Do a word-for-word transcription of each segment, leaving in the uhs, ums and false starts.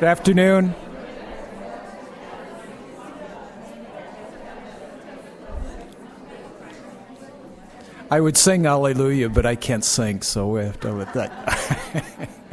Good afternoon. I would sing Hallelujah, but I can't sing, so we have to go with that.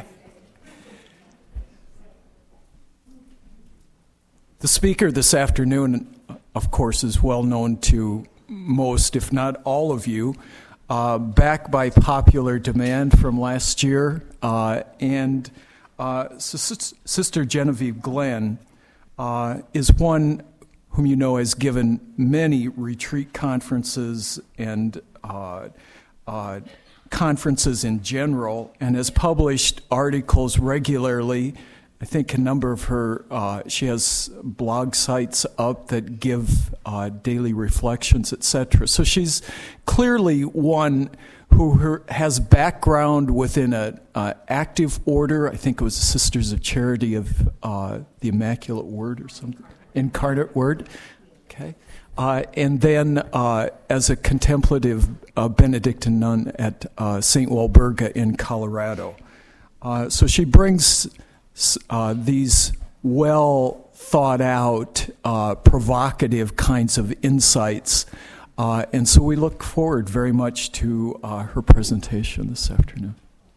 The speaker this afternoon, of course, is well known to most, if not all of you, uh, back by popular demand from last year. Uh, and uh, Sister Genevieve Glenn uh, is one whom you know has given many retreat conferences and uh, uh, conferences in general, and has published articles regularly. I think a number of her, uh, she has blog sites up that give uh, daily reflections, et cetera. So she's clearly one who her, has background within an active order. I think it was the Sisters of Charity of uh, the Immaculate Word or something, Incarnate Word. Okay. Uh, and then uh, as a contemplative uh, Benedictine nun at uh, Saint Walburga in Colorado. Uh, so she brings Uh, these well thought out, uh, provocative kinds of insights. Uh, and so we look forward very much to uh, her presentation this afternoon.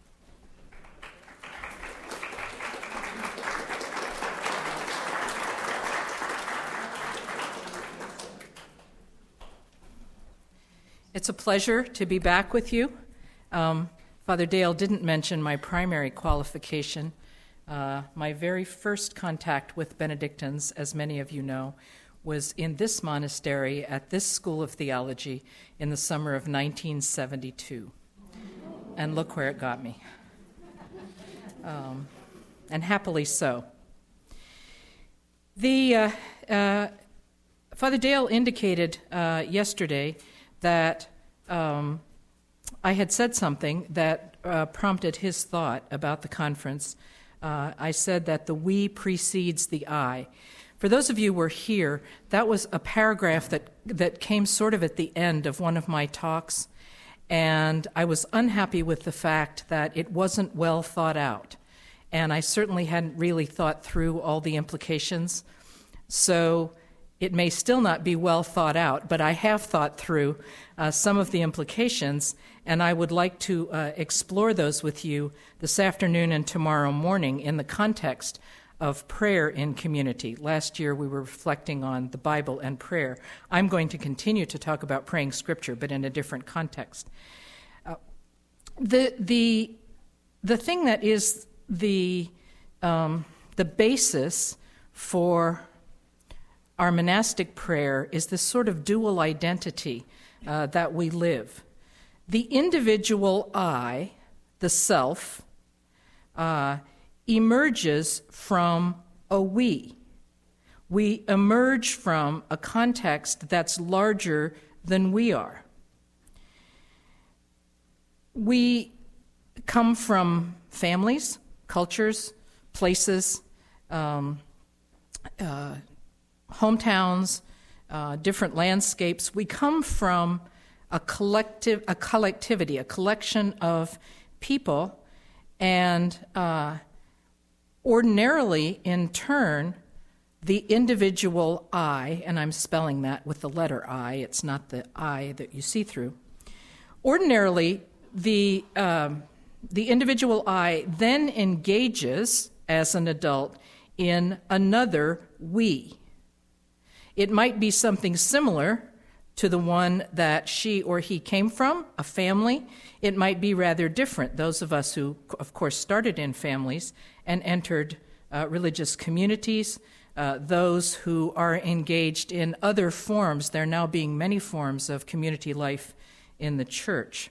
It's a pleasure to be back with you. Um, Father Dale didn't mention my primary qualification. Uh, my very first contact with Benedictines, as many of you know, was in this monastery at this School of Theology in the summer of nineteen seventy-two. And look where it got me. Um, and happily so. The uh, uh, Father Dale indicated uh, yesterday that um, I had said something that uh, prompted his thought about the conference. Uh, I said that the we precedes the I. For those of you who were here, that was a paragraph that, that came sort of at the end of one of my talks, and I was unhappy with the fact that it wasn't well thought out, and I certainly hadn't really thought through all the implications. So it may still not be well thought out, but I have thought through uh, some of the implications, and I would like to uh, explore those with you this afternoon and tomorrow morning in the context of prayer in community. Last year we were reflecting on the Bible and prayer. I'm going to continue to talk about praying Scripture, but in a different context. Uh, the the the thing that is the um, the basis for our monastic prayer is this sort of dual identity uh, that we live. The individual I, the self, uh, emerges from a we. We emerge from a context that's larger than we are. We come from families, cultures, places, um, uh, hometowns, uh, different landscapes. We come from a collective, a collectivity, a collection of people, and uh, ordinarily, in turn, the individual I, and I'm spelling that with the letter I, it's not the I that you see through. Ordinarily, the um, the individual I then engages as an adult in another we. It might be something similar to the one that she or he came from, a family. It might be rather different. Those of us who, of course, started in families and entered uh, religious communities, uh, those who are engaged in other forms, there now being many forms of community life in the church.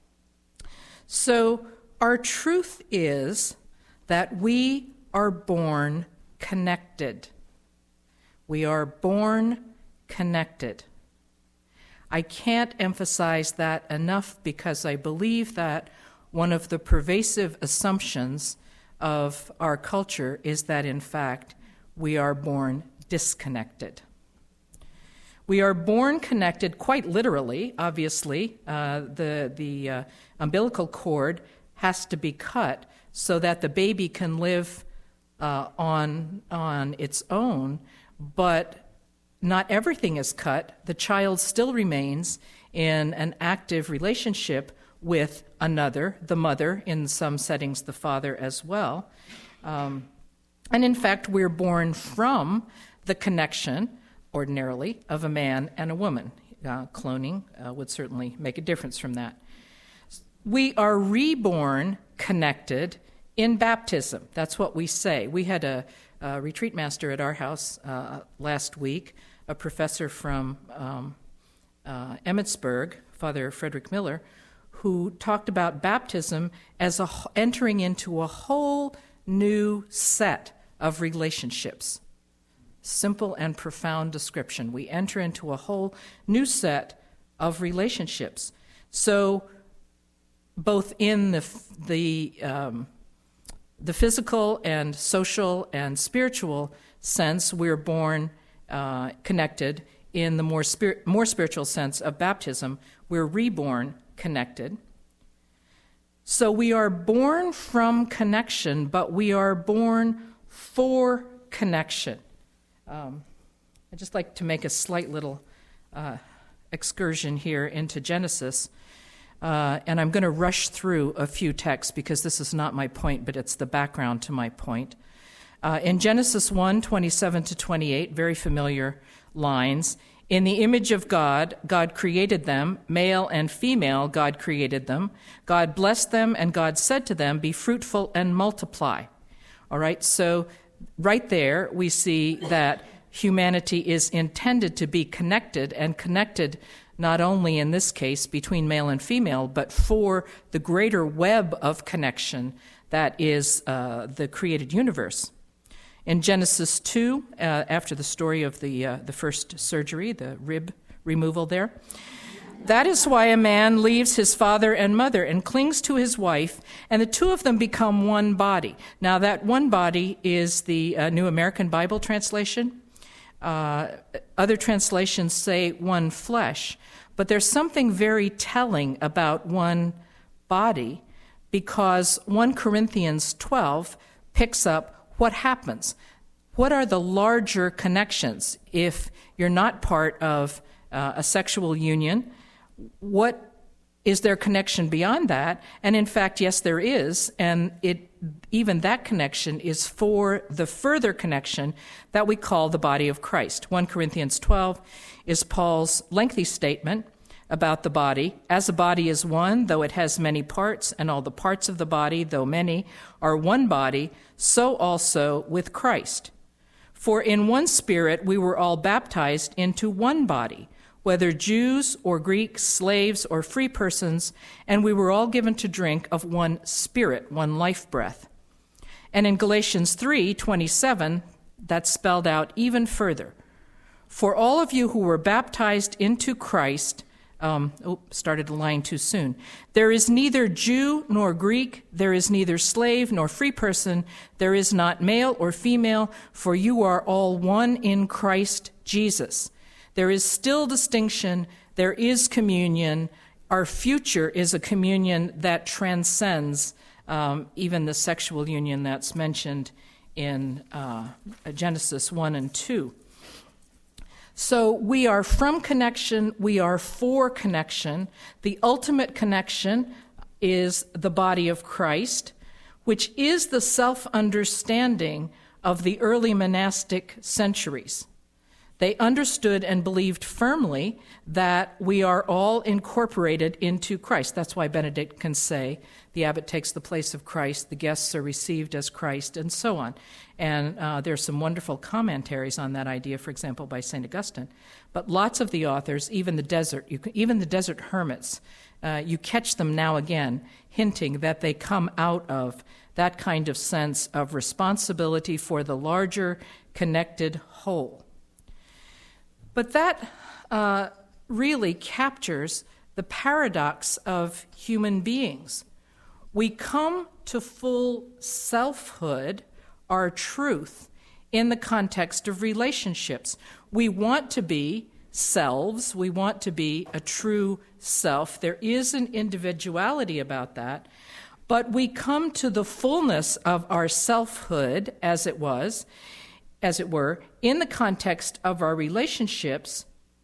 So our truth is that we are born connected. We are born connected. I can't emphasize that enough because I believe that one of the pervasive assumptions of our culture is that, in fact, we are born disconnected. We are born connected quite literally, obviously. Uh, the the uh, umbilical cord has to be cut so that the baby can live uh, on, on its own, but not everything is cut. The child still remains in an active relationship with another, the mother, in some settings the father as well. Um, and in fact, we're born from the connection, ordinarily, of a man and a woman. Uh, cloning uh, would certainly make a difference from that. We are reborn connected in baptism. That's what we say. We had a, a retreat master at our house uh, last week, a professor from um, uh, Emmitsburg, Father Frederick Miller, who talked about baptism as a, entering into a whole new set of relationships. Simple and profound description. We enter into a whole new set of relationships. So, both in the the um, the physical and social and spiritual sense, we're born uh, connected. In the more spirit, more spiritual sense of baptism, we're reborn connected. So we are born from connection, but we are born for connection. Um, I'd just like to make a slight little uh, excursion here into Genesis, uh, and I'm going to rush through a few texts because this is not my point, but it's the background to my point. Uh, in Genesis one, twenty-seven to twenty-eight, very familiar lines. In the image of God, God created them, male and female, God created them. God blessed them, and God said to them, be fruitful and multiply. All right, so right there we see that humanity is intended to be connected, and connected not only in this case between male and female, but for the greater web of connection that is uh, the created universe. In Genesis two, uh, after the story of the uh, the first surgery, the rib removal there, that is why a man leaves his father and mother and clings to his wife, and the two of them become one body. Now, that one body is the uh, New American Bible translation. Uh, other translations say one flesh, but there's something very telling about one body, because First Corinthians twelve picks up what happens. What are the larger connections if you're not part of uh, a sexual union? What is there connection beyond that? And in fact, yes, there is, and it even that connection is for the further connection that we call the body of Christ. First Corinthians twelve is Paul's lengthy statement about the body. As a body is one, though it has many parts, and all the parts of the body, though many, are one body, so also with Christ. For in one Spirit we were all baptized into one body, whether Jews or Greeks, slaves or free persons, and we were all given to drink of one Spirit, one life breath. And in Galatians three twenty-seven, that's spelled out even further. For all of you who were baptized into Christ, Um, oh, started the line too soon. There is neither Jew nor Greek, there is neither slave nor free person, there is not male or female, for you are all one in Christ Jesus. There is still distinction, there is communion. Our future is a communion that transcends um, even the sexual union that's mentioned in uh, Genesis one and two. So we are from connection, we are for connection. The ultimate connection is the body of Christ, which is the self-understanding of the early monastic centuries. They understood and believed firmly that we are all incorporated into Christ. That's why Benedict can say, the abbot takes the place of Christ, the guests are received as Christ, and so on. And uh, there's some wonderful commentaries on that idea, for example, by Saint Augustine. But lots of the authors, even the desert, you can, even the desert hermits, uh, you catch them now again hinting that they come out of that kind of sense of responsibility for the larger connected whole. But that uh, really captures the paradox of human beings. We come to full selfhood, our truth, in the context of relationships. We want to be selves. We want to be a true self. There is an individuality about that. but we come to the fullness of our selfhood, as it was, as it were, in the context of our relationships,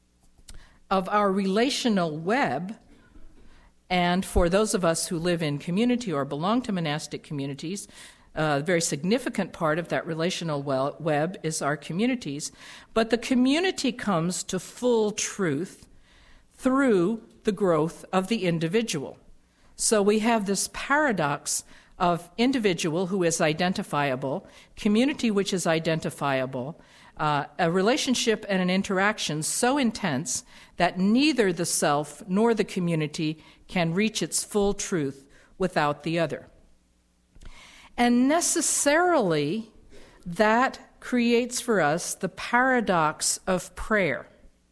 of our relational web. And for those of us who live in community or belong to monastic communities, a very significant part of that relational web is our communities. But the community comes to full truth through the growth of the individual. So we have this paradox of individual who is identifiable, community which is identifiable, uh, a relationship and an interaction so intense that neither the self nor the community can reach its full truth without the other. And necessarily, that creates for us the paradox of prayer.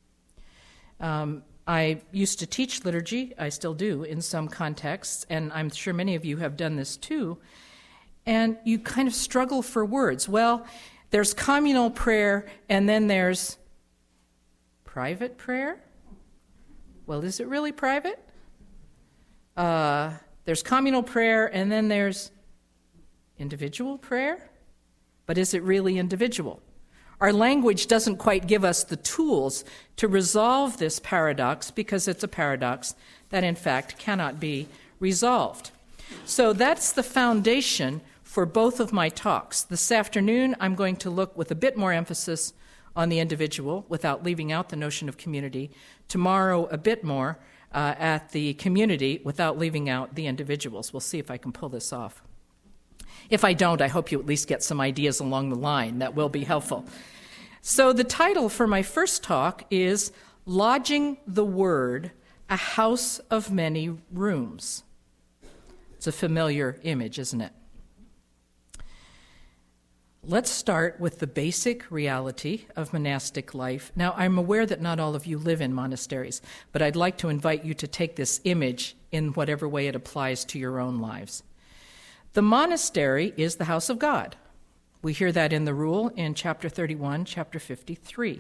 Um, I used to teach liturgy, I still do in some contexts, and I'm sure many of you have done this too, and you kind of struggle for words. Well, there's communal prayer, and then there's private prayer? Well, is it really private? Uh, there's communal prayer, and then there's individual prayer? But is it really individual? Our language doesn't quite give us the tools to resolve this paradox because it's a paradox that, in fact, cannot be resolved. So that's the foundation for both of my talks. This afternoon, I'm going to look with a bit more emphasis on the individual without leaving out the notion of community. Tomorrow, a bit more uh, at the community without leaving out the individuals. We'll see if I can pull this off. If I don't, I hope you at least get some ideas along the line. That will be helpful. So the title for my first talk is Lodging the Word, a House of Many Rooms. It's a familiar image, isn't it? Let's start with the basic reality of monastic life. Now, I'm aware that not all of you live in monasteries, but I'd like to invite you to take this image in whatever way it applies to your own lives. The monastery is the house of God. We hear that in the rule in chapter thirty-one, chapter fifty-three.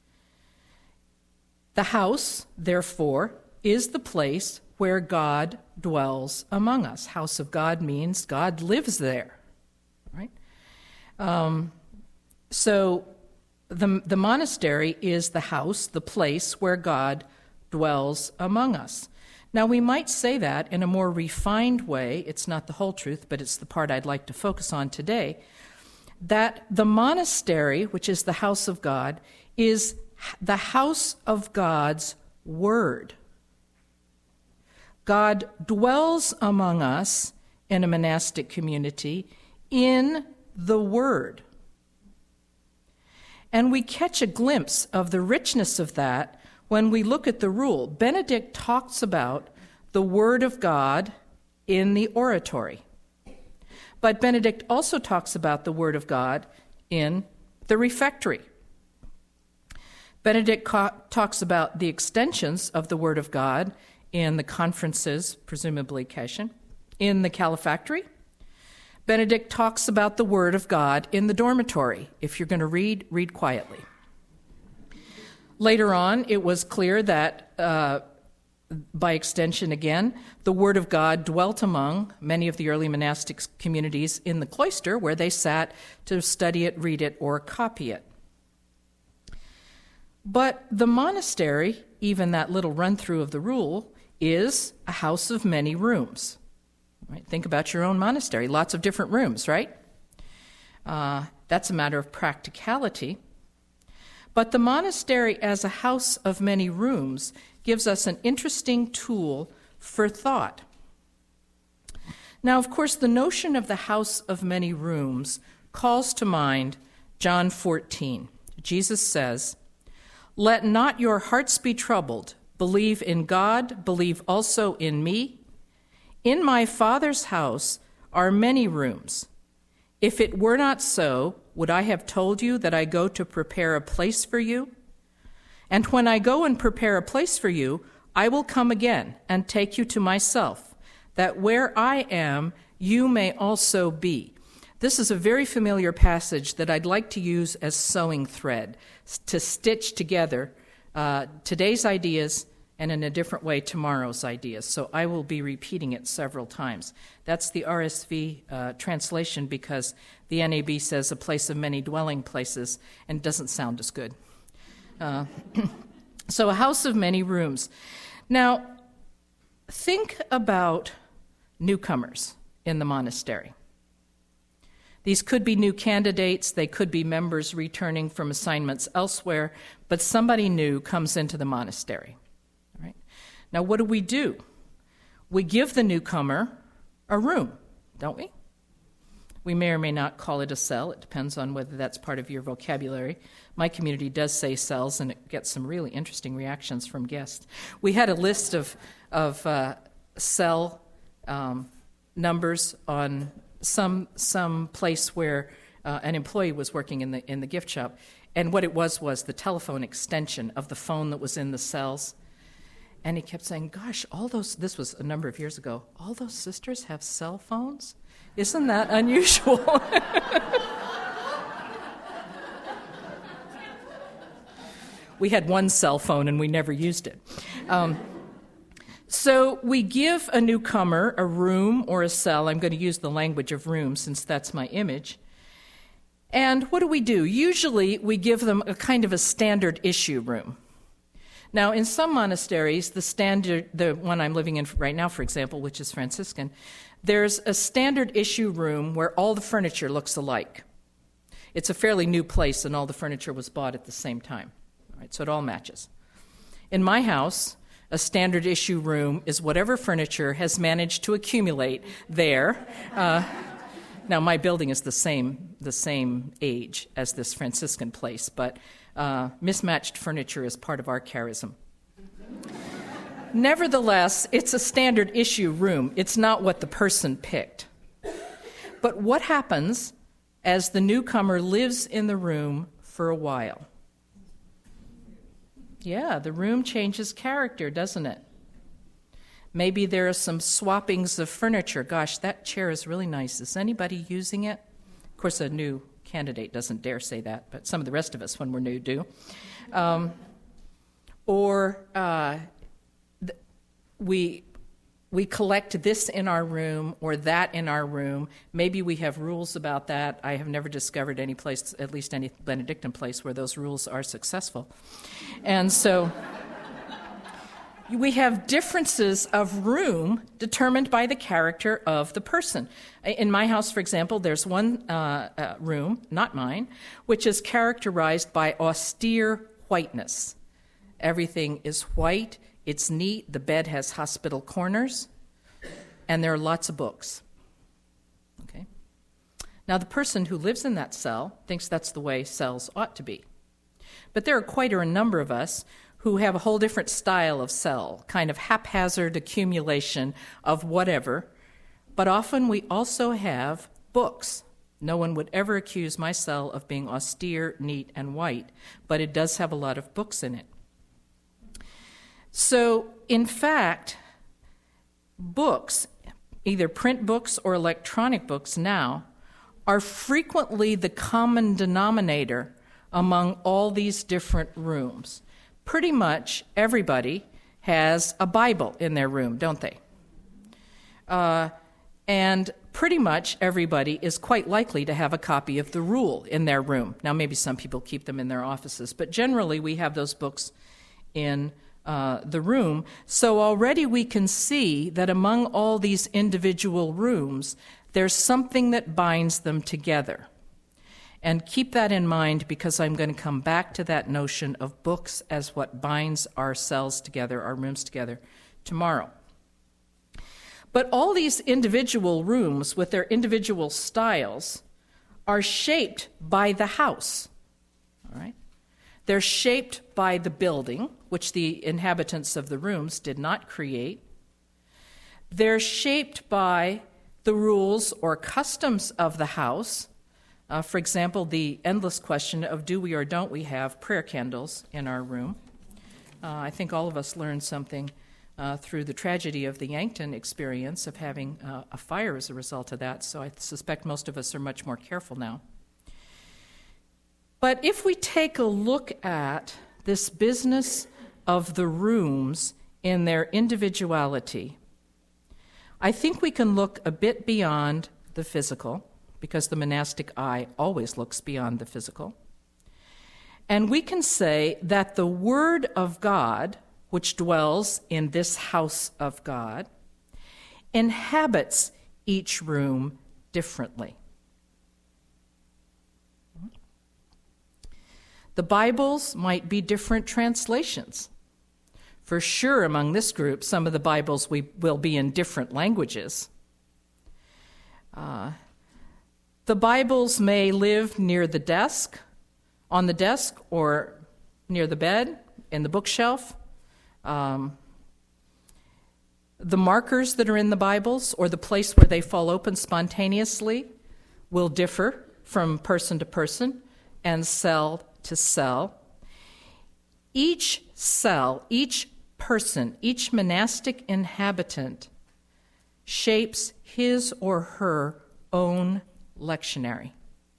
The house, therefore, is the place where God dwells among us. House of God means God lives there, right? Um, so the, the monastery is the house, the place where God dwells among us. Now, we might say that in a more refined way. It's not the whole truth, but it's the part I'd like to focus on today, that the monastery, which is the house of God, is the house of God's Word. God dwells among us in a monastic community in the Word. And we catch a glimpse of the richness of that when we look at the rule. Benedict talks about the Word of God in the oratory. But Benedict also talks about the Word of God in the refectory. Benedict ca- talks about the extensions of the Word of God in the conferences, presumably Cassian, in the calefactory. Benedict talks about the Word of God in the dormitory. If you're going to read, read quietly. Later on, it was clear that, uh, by extension again, the Word of God dwelt among many of the early monastic communities in the cloister where they sat to study it, read it, or copy it. But the monastery, even that little run-through of the rule, is a house of many rooms. Right? Think about your own monastery. Lots of different rooms, right? Uh, that's a matter of practicality. But the monastery as a house of many rooms gives us an interesting tool for thought. Now, of course, the notion of the house of many rooms calls to mind John fourteen. Jesus says, "Let not your hearts be troubled. Believe in God, believe also in me. In my Father's house are many rooms. If it were not so, would I have told you that I go to prepare a place for you? And when I go and prepare a place for you, I will come again and take you to myself, that where I am, you may also be." This is a very familiar passage that I'd like to use as sewing thread to stitch together uh, today's ideas and in a different way tomorrow's ideas. So I will be repeating it several times. That's the R S V uh, translation because the N A B says a place of many dwelling places and it doesn't sound as good. Uh, so a house of many rooms. Now, think about newcomers in the monastery. These could be new candidates, they could be members returning from assignments elsewhere, but somebody new comes into the monastery. All right? Now, what do we do? We give the newcomer a room, don't we? We may or may not call it a cell. It depends on whether that's part of your vocabulary. My community does say cells, and it gets some really interesting reactions from guests. We had a list of, of uh, cell um, numbers on some some place where uh, an employee was working in the in the gift shop, and what it was was the telephone extension of the phone that was in the cells. And he kept saying, "Gosh, all those." This was a number of years ago. All those sisters have cell phones. Isn't that unusual? We had one cell phone and we never used it. Um, So we give a newcomer a room or a cell. I'm going to use the language of room since that's my image. And what do we do? Usually we give them a kind of a standard issue room. Now, in some monasteries, the standard, the one I'm living in right now, for example, which is Franciscan, there's a standard issue room where all the furniture looks alike. It's a fairly new place and all the furniture was bought at the same time. All right, so it all matches. In my house, a standard issue room is whatever furniture has managed to accumulate there. Uh, now, my building is the same the same age as this Franciscan place, but uh, mismatched furniture is part of our charism. Nevertheless, it's a standard issue room. It's not what the person picked. But what happens as the newcomer lives in the room for a while? Yeah, the room changes character, doesn't it? Maybe there are some swappings of furniture. Gosh, that chair is really nice. Is anybody using it? Of course, a new candidate doesn't dare say that, but some of the rest of us, when we're new, do. Um, or uh, th- we we collect this in our room or that in our room. Maybe we have rules about that. I have never discovered any place, at least any Benedictine place, where those rules are successful. And so we have differences of room determined by the character of the person. In my house, for example, there's one uh, uh, room, not mine, which is characterized by austere whiteness. Everything is white. It's neat. The bed has hospital corners, and there are lots of books. Okay. Now, the person who lives in that cell thinks that's the way cells ought to be. But there are quite a number of us who have a whole different style of cell, kind of haphazard accumulation of whatever. But often we also have books. No one would ever accuse my cell of being austere, neat, and white, but it does have a lot of books in it. So, in fact, books, either print books or electronic books now, are frequently the common denominator among all these different rooms. Pretty much everybody has a Bible in their room, don't they? Uh, and pretty much everybody is quite likely to have a copy of the Rule in their room. Now, maybe some people keep them in their offices, but generally we have those books in Uh, the room. So already we can see that among all these individual rooms, there's something that binds them together. And keep that in mind because I'm going to come back to that notion of books as what binds our cells together, our rooms together, tomorrow. But all these individual rooms with their individual styles are shaped by the house. All right? They're shaped by the building, which the inhabitants of the rooms did not create. They're shaped by the rules or customs of the house. Uh, for example, the endless question of do we or don't we have prayer candles in our room. Uh, I think all of us learned something uh, through the tragedy of the Yankton experience of having uh, a fire as a result of that, so I suspect most of us are much more careful now. But if we take a look at this business of the rooms in their individuality, I think we can look a bit beyond the physical, because the monastic eye always looks beyond the physical. And we can say that the Word of God, which dwells in this house of God, inhabits each room differently. The Bibles might be different translations. For sure, among this group, some of the Bibles we will be in different languages. Uh, the Bibles may live near the desk, on the desk, or near the bed, in the bookshelf. Um, the markers that are in the Bibles, or the place where they fall open spontaneously, will differ from person to person and cell to cell. Each cell, each person, each monastic inhabitant shapes his or her own lectionary.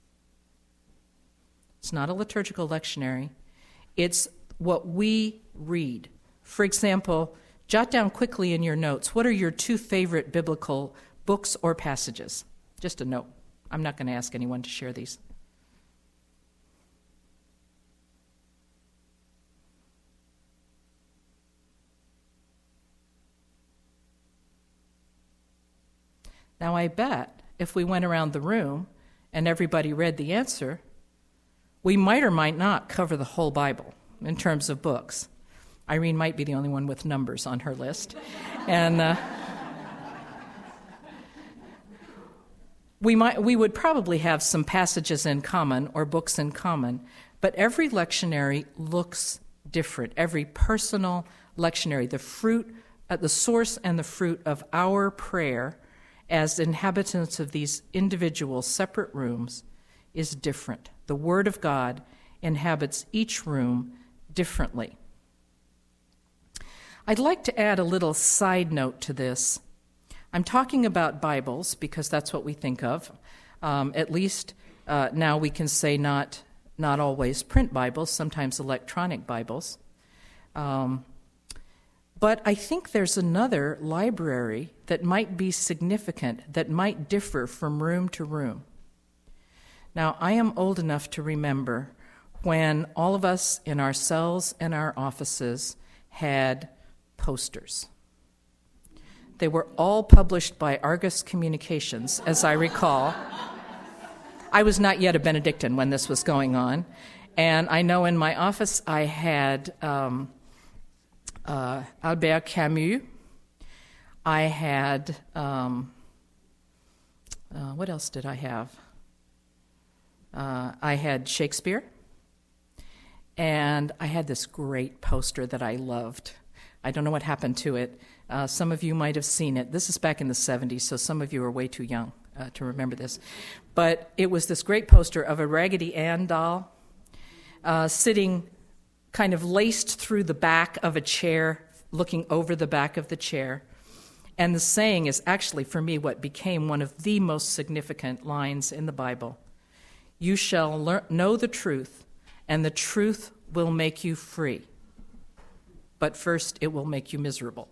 It's not a liturgical lectionary. It's what we read. For example, jot down quickly in your notes, what are your two favorite biblical books or passages? Just a note. I'm not going to ask anyone to share these. Now, I bet if we went around the room and everybody read the answer, we might or might not cover the whole Bible in terms of books. Irene might be the only one with numbers on her list. And uh, we might, we would probably have some passages in common or books in common, but every lectionary looks different. Every personal lectionary, the fruit, uh, the source and the fruit of our prayer as inhabitants of these individual separate rooms is different. The Word of God inhabits each room differently. I'd like to add a little side note to this. I'm talking about Bibles because that's what we think of. Um, at least uh, now we can say not, not always print Bibles, sometimes electronic Bibles. Um, But I think there's another library that might be significant, that might differ from room to room. Now, I am old enough to remember when all of us in our cells and our offices had posters. They were all published by Argus Communications, as I recall. I was not yet a Benedictine when this was going on. And I know in my office I had Um, Uh, Albert Camus. I had, um, uh, what else did I have? Uh, I had Shakespeare, and I had this great poster that I loved. I don't know what happened to it. Uh, some of you might have seen it. This is back in the seventies, so some of you are way too young uh, to remember this. But it was this great poster of a Raggedy Ann doll uh, sitting kind of laced through the back of a chair, looking over the back of the chair. And the saying is actually, for me, what became one of the most significant lines in the Bible. You shall learn, know the truth, and the truth will make you free. But first, it will make you miserable.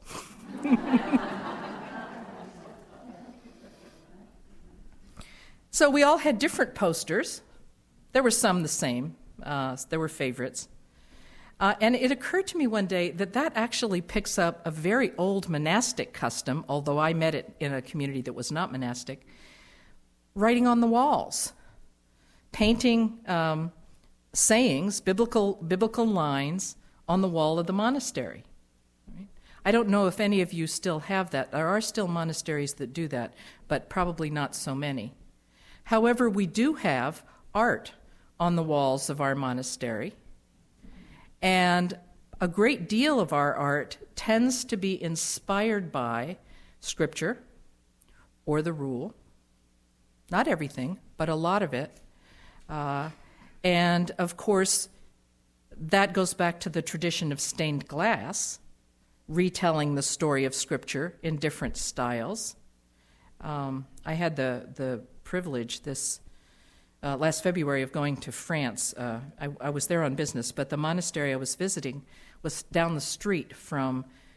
So we all had different posters. There were some the same. Uh, there were favorites. Uh, and it occurred to me one day that that actually picks up a very old monastic custom, although I met it in a community that was not monastic, writing on the walls, painting um, sayings, biblical biblical lines on the wall of the monastery. Right? I don't know if any of you still have that. There are still monasteries that do that, but probably not so many. However, we do have art on the walls of our monastery. And a great deal of our art tends to be inspired by Scripture or the Rule. Not everything, but a lot of it. Uh, and, of course, that goes back to the tradition of stained glass, retelling the story of Scripture in different styles. Um, I had the, the privilege this Uh, last February of going to France. Uh, I, I was there on business, but the monastery I was visiting was down the street from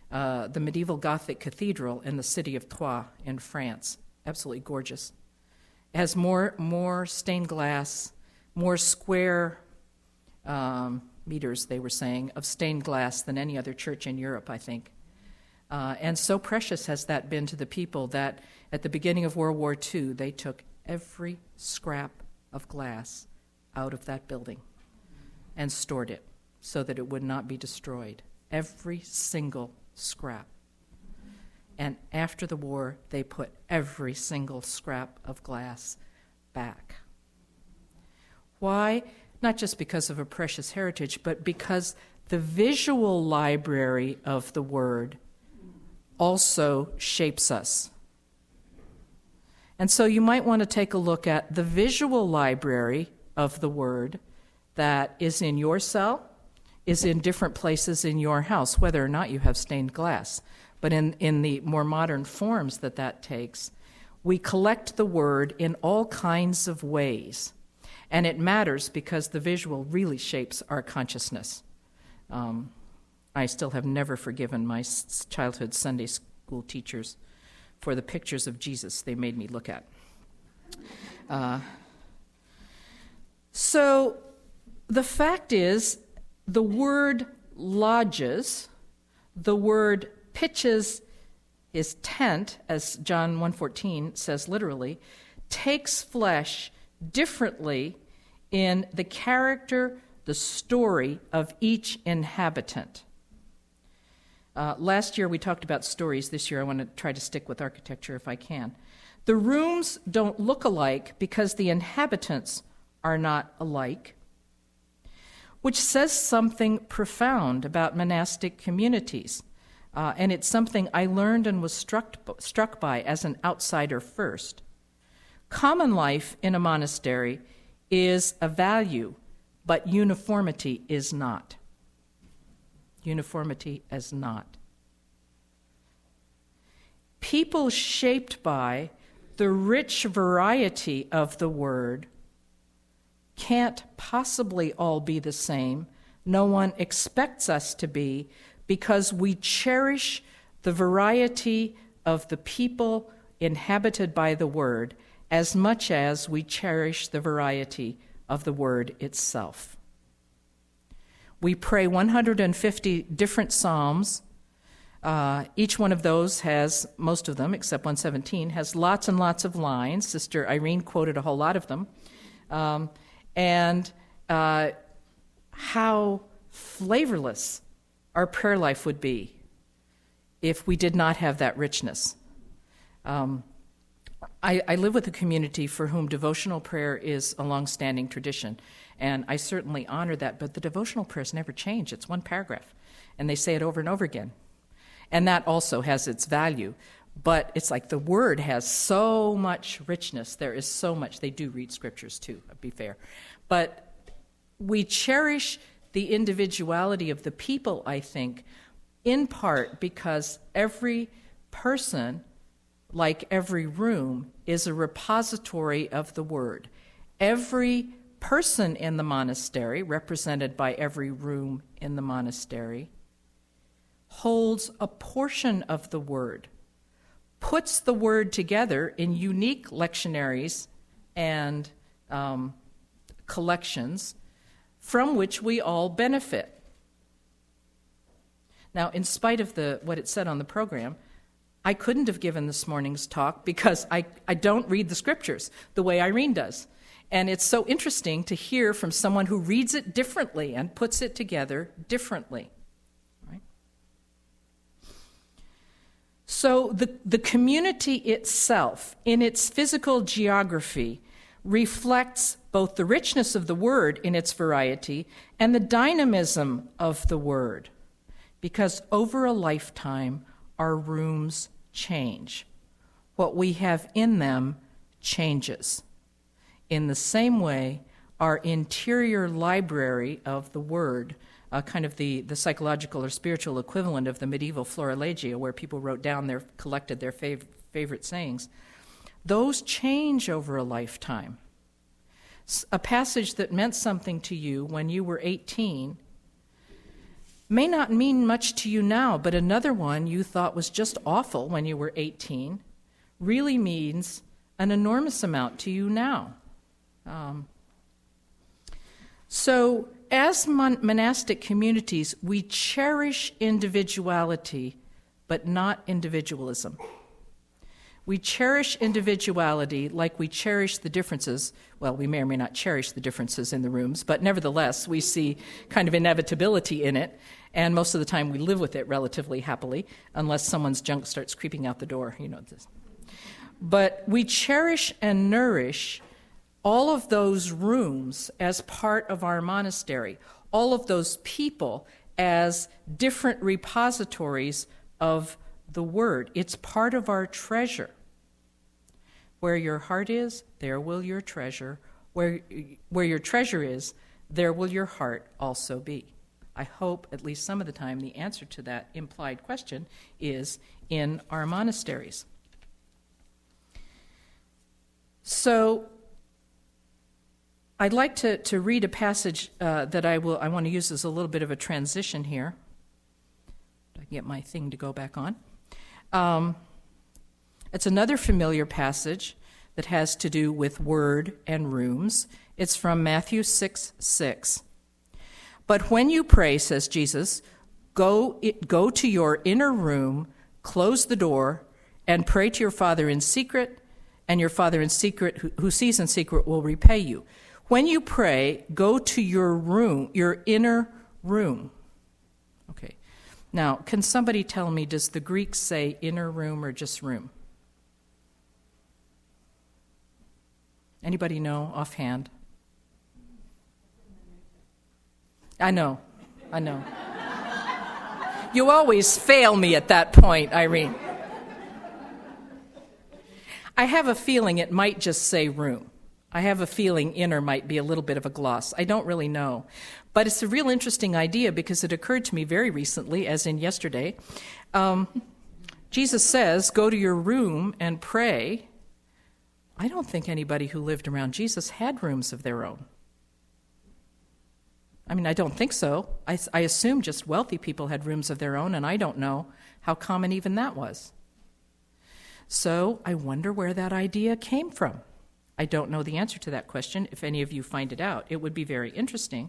uh, the medieval Gothic cathedral in the city of Troyes in France. Absolutely gorgeous. It has more, more stained glass, more square um, meters, they were saying, of stained glass than any other church in Europe, I think. Uh, and so precious has that been to the people that at the beginning of World War Two, they took every scrap of glass out of that building and stored it so that it would not be destroyed. Every single scrap. And after the war, they put every single scrap of glass back. Why? Not just because of a precious heritage, but because the visual library of the Word also shapes us. And so you might want to take a look at the visual library of the Word that is in your cell, is in different places in your house, whether or not you have stained glass. But in, in the more modern forms that that takes, we collect the Word in all kinds of ways. And it matters because the visual really shapes our consciousness. Um, I still have never forgiven my childhood Sunday school teachers for the pictures of Jesus they made me look at. Uh, so the fact is, the word lodges, the word pitches his tent, as John one fourteen says literally, takes flesh differently in the character, the story of each inhabitant. Uh, last year we talked about stories. This year I want to try to stick with architecture if I can. The rooms don't look alike because the inhabitants are not alike, which says something profound about monastic communities. Uh, and it's something I learned and was struck, struck by as an outsider first. Common life in a monastery is a value, but uniformity is not. Uniformity is not. People shaped by the rich variety of the Word can't possibly all be the same. No one expects us to be, because we cherish the variety of the people inhabited by the Word as much as we cherish the variety of the Word itself. We pray one hundred fifty different psalms. Uh, each one of those has, most of them, except one seventeen, has lots and lots of lines. Sister Irene quoted a whole lot of them. Um, and uh, how flavorless our prayer life would be if we did not have that richness. Um, I, I live with a community for whom devotional prayer is a long-standing tradition, and I certainly honor that, but the devotional prayers never change. It's one paragraph, and they say it over and over again. And that also has its value, but it's like the Word has so much richness. There is so much. They do read scriptures too, to be fair. But we cherish the individuality of the people, I think, in part because every person, like every room, is a repository of the Word. Every person in the monastery, represented by every room in the monastery, holds a portion of the Word, puts the Word together in unique lectionaries and um, collections from which we all benefit. Now, in spite of the what it said on the program, I couldn't have given this morning's talk because I, I don't read the scriptures the way Irene does. And it's so interesting to hear from someone who reads it differently and puts it together differently. Right? So the, the community itself, in its physical geography, reflects both the richness of the Word in its variety and the dynamism of the Word, because over a lifetime, our rooms change. What we have in them changes. In the same way, our interior library of the Word, uh, kind of the, the psychological or spiritual equivalent of the medieval Florilegia, where people wrote down their, collected their fav- favorite sayings, those change over a lifetime. A passage that meant something to you when you were eighteen may not mean much to you now, but another one you thought was just awful when you were eighteen really means an enormous amount to you now. Um, so as mon- monastic communities, we cherish individuality, but not individualism. We cherish individuality like we cherish the differences. Well, we may or may not cherish the differences in the rooms, but nevertheless, we see kind of inevitability in it, and most of the time we live with it relatively happily, unless someone's junk starts creeping out the door, you know. This. But we cherish and nourish all of those rooms as part of our monastery, all of those people as different repositories of the Word. It's part of our treasure. Where your heart is, there will your treasure. Where, where your treasure is, there will your heart also be. I hope at least some of the time the answer to that implied question is in our monasteries. So I'd like to, to read a passage uh, that I will I want to use as a little bit of a transition here. I can get my thing to go back on. Um, it's another familiar passage that has to do with word and rooms. It's from Matthew six six. But when you pray, says Jesus, go, go to your inner room, close the door, and pray to your Father in secret, and your Father in secret, who, who sees in secret, will repay you. When you pray, go to your room, your inner room. Okay. Now, can somebody tell me, does the Greek say inner room or just room? Anybody know offhand? I know, I know. You always fail me at that point, Irene. I have a feeling it might just say room. I have a feeling inner might be a little bit of a gloss. I don't really know. But it's a real interesting idea because it occurred to me very recently, as in yesterday. Um, Jesus says, go to your room and pray. I don't think anybody who lived around Jesus had rooms of their own. I mean, I don't think so. I, I assume just wealthy people had rooms of their own, and I don't know how common even that was. So I wonder where that idea came from. I don't know the answer to that question. If any of you find it out, it would be very interesting.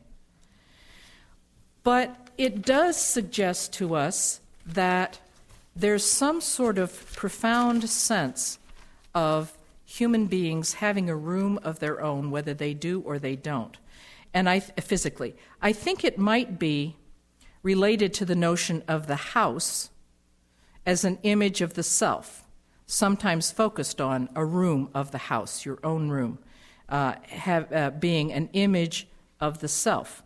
But it does suggest to us that there's some sort of profound sense of human beings having a room of their own, whether they do or they don't. And I physically, I think it might be related to the notion of the house as an image of the self, sometimes focused on a room of the house, your own room, uh, have, uh, being an image of the self.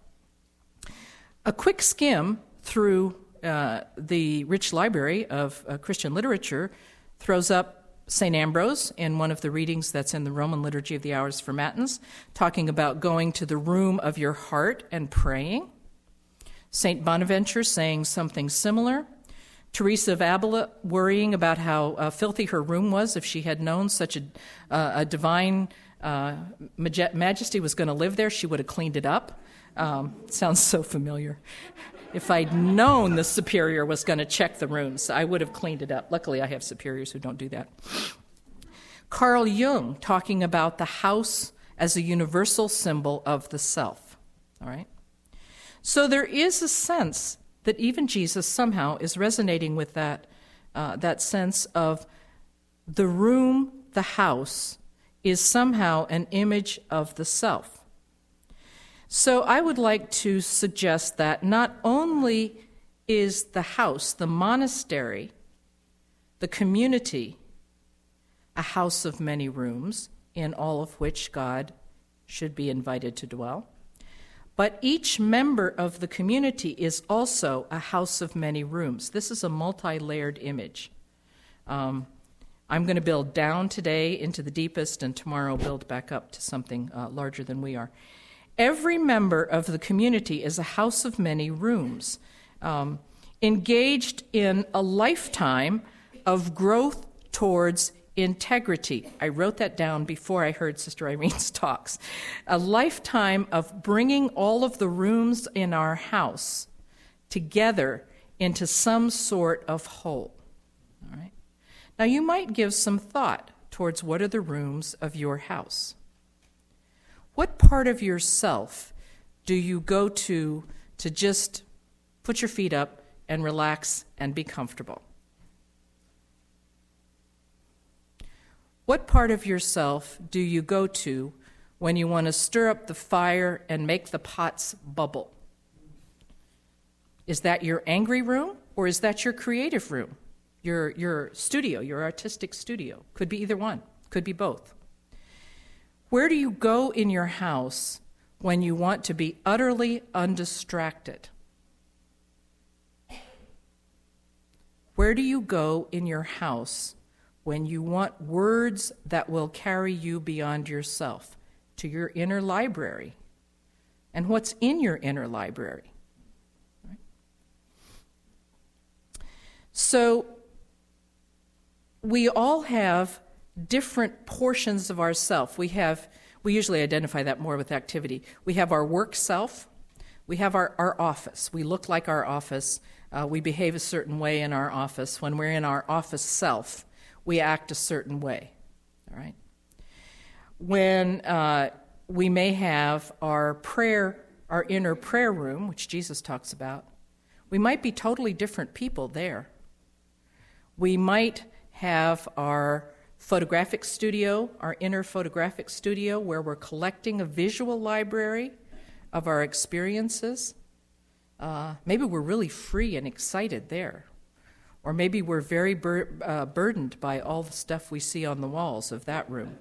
A quick skim through uh, the rich library of uh, Christian literature throws up Saint Ambrose in one of the readings that's in the Roman Liturgy of the Hours for Matins, talking about going to the room of your heart and praying. Saint Bonaventure saying something similar. Teresa of Avila worrying about how uh, filthy her room was if she had known such a, uh, a divine uh, majesty was going to live there, she would have cleaned it up. Um, sounds so familiar. If I'd known the superior was going to check the rooms, I would have cleaned it up. Luckily, I have superiors who don't do that. Carl Jung talking about the house as a universal symbol of the self. All right? So there is a sense that even Jesus somehow is resonating with that, uh, that sense of the room, the house, is somehow an image of the self. So I would like to suggest that not only is the house, the monastery, the community, a house of many rooms, in all of which God should be invited to dwell, but each member of the community is also a house of many rooms. This is a multi-layered image. Um, I'm going to build down today into the deepest, and tomorrow build back up to something uh, larger than we are. Every member of the community is a house of many rooms, um, engaged in a lifetime of growth towards integrity. I wrote that down before I heard Sister Irene's talks. A lifetime of bringing all of the rooms in our house together into some sort of whole. All right? Now, you might give some thought towards what are the rooms of your house. What part of yourself do you go to to just put your feet up and relax and be comfortable? What part of yourself do you go to when you want to stir up the fire and make the pots bubble? Is that your angry room, or is that your creative room, your, your studio, your artistic studio? Could be either one, could be both. Where do you go in your house when you want to be utterly undistracted? Where do you go in your house when you want words that will carry you beyond yourself, to your inner library? And what's in your inner library? Right? So we all have different portions of ourself. We have, we usually identify that more with activity. We have our work self. We have our, our office. We look like our office. Uh, we behave a certain way in our office. When we're in our office self, we act a certain way. All right. When uh, we may have our prayer, our inner prayer room, which Jesus talks about, we might be totally different people there. We might have our photographic studio, our inner photographic studio, where we're collecting a visual library of our experiences. Uh, maybe we're really free and excited there. Or maybe we're very bur- uh, burdened by all the stuff we see on the walls of that room.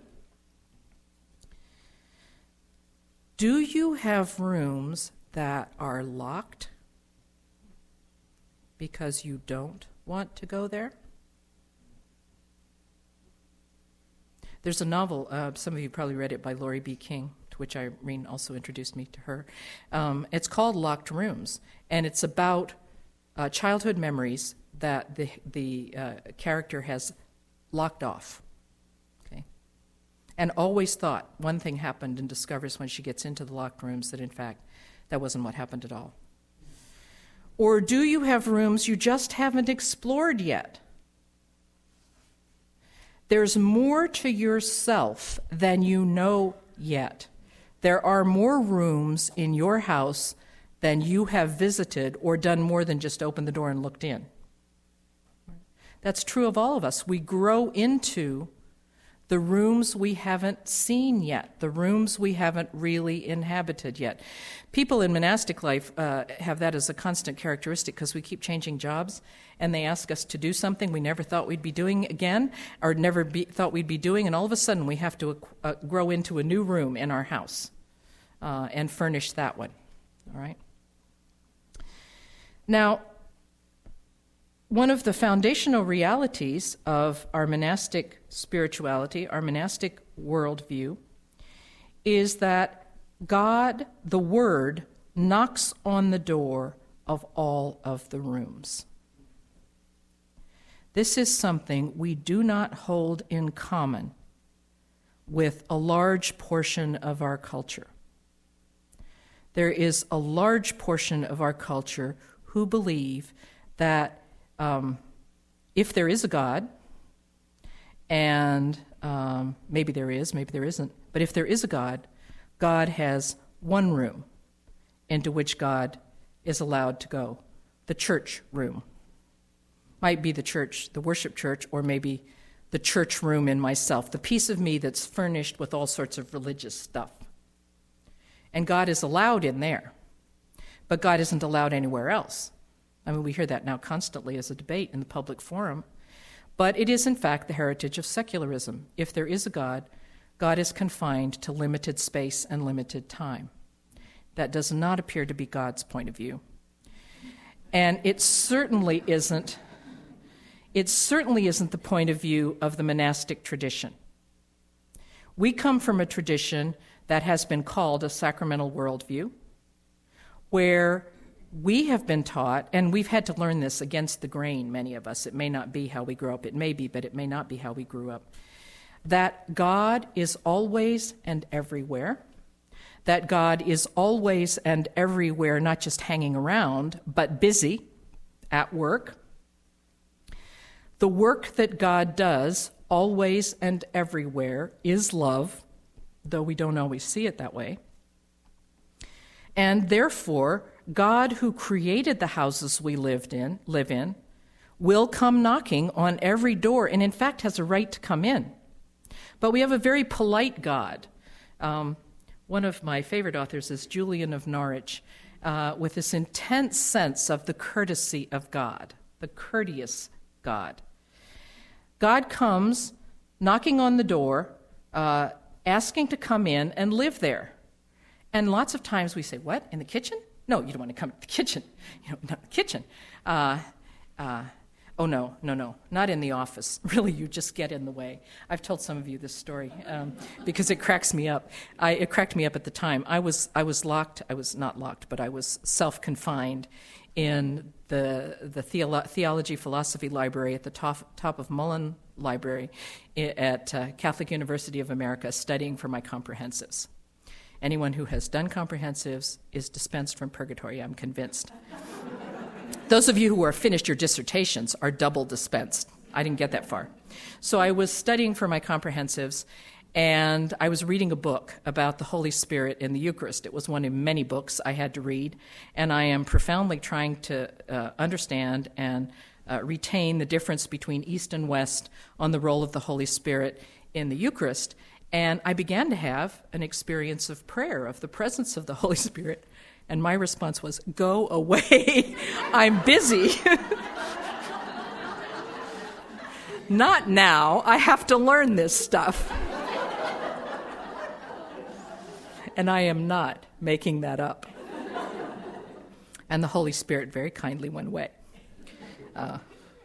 Do you have rooms that are locked because you don't want to go there? There's a novel, uh, some of you probably read it, by Laurie B. King, to which Irene also introduced me to her. Um, it's called Locked Rooms, and it's about uh, childhood memories that the the uh, character has locked off, okay, and always thought one thing happened, and discovers when she gets into the locked rooms that in fact that wasn't what happened at all. Or do you have rooms you just haven't explored yet? There's more to yourself than you know yet. There are more rooms in your house than you have visited or done more than just open the door and looked in. That's true of all of us. We grow into the rooms we haven't seen yet, the rooms we haven't really inhabited yet. People in monastic life uh, have that as a constant characteristic because we keep changing jobs, and they ask us to do something we never thought we'd be doing again, or never be, thought we'd be doing, and all of a sudden we have to uh, grow into a new room in our house uh, and furnish that one. All right? Now, one of the foundational realities of our monastic spirituality, our monastic worldview, is that God, the Word, knocks on the door of all of the rooms. This is something we do not hold in common with a large portion of our culture. There is a large portion of our culture who believe that Um, if there is a God, and um, maybe there is, maybe there isn't, but if there is a God, God has one room into which God is allowed to go, the church room. Might be the church, the worship church, or maybe the church room in myself, the piece of me that's furnished with all sorts of religious stuff. And God is allowed in there, but God isn't allowed anywhere else. I mean, we hear that now constantly as a debate in the public forum. But it is, in fact, the heritage of secularism. If there is a God, God is confined to limited space and limited time. That does not appear to be God's point of view. And it certainly isn't, it certainly isn't the point of view of the monastic tradition. We come from a tradition that has been called a sacramental worldview, where we have been taught, and we've had to learn this against the grain, many of us. It may not be how we grew up. It may be, but it may not be how we grew up. That God is always and everywhere. that God is always and everywhere, not just hanging around, but busy at work. The work that God does always and everywhere is love, though we don't always see it that way. And therefore, God, who created the houses we lived in, live in, will come knocking on every door, and in fact has a right to come in. But we have a very polite God. Um, one of my favorite authors is Julian of Norwich, uh, with this intense sense of the courtesy of God, the courteous God. God comes knocking on the door, uh, asking to come in and live there. And lots of times we say, what, in the kitchen? No, you don't want to come to the kitchen. You know, not the kitchen. Uh, uh, oh, no, no, no, not in the office. Really, you just get in the way. I've told some of you this story um, because it cracks me up. I, it cracked me up at the time. I was, I was locked. I was not locked, but I was self-confined in the the theolo- theology philosophy library at the top, top of Mullen Library at uh, Catholic University of America, studying for my comprehensives. Anyone who has done comprehensives is dispensed from purgatory, I'm convinced. Those of you who are finished your dissertations are double dispensed. I didn't get that far. So I was studying for my comprehensives, and I was reading a book about the Holy Spirit in the Eucharist. It was one of many books I had to read, and I am profoundly trying to uh, understand and uh, retain the difference between East and West on the role of the Holy Spirit in the Eucharist. And I began to have an experience of prayer, of the presence of the Holy Spirit. And my response was, go away, I'm busy. Not now, I have to learn this stuff. And I am not making that up. And the Holy Spirit very kindly went away. Uh,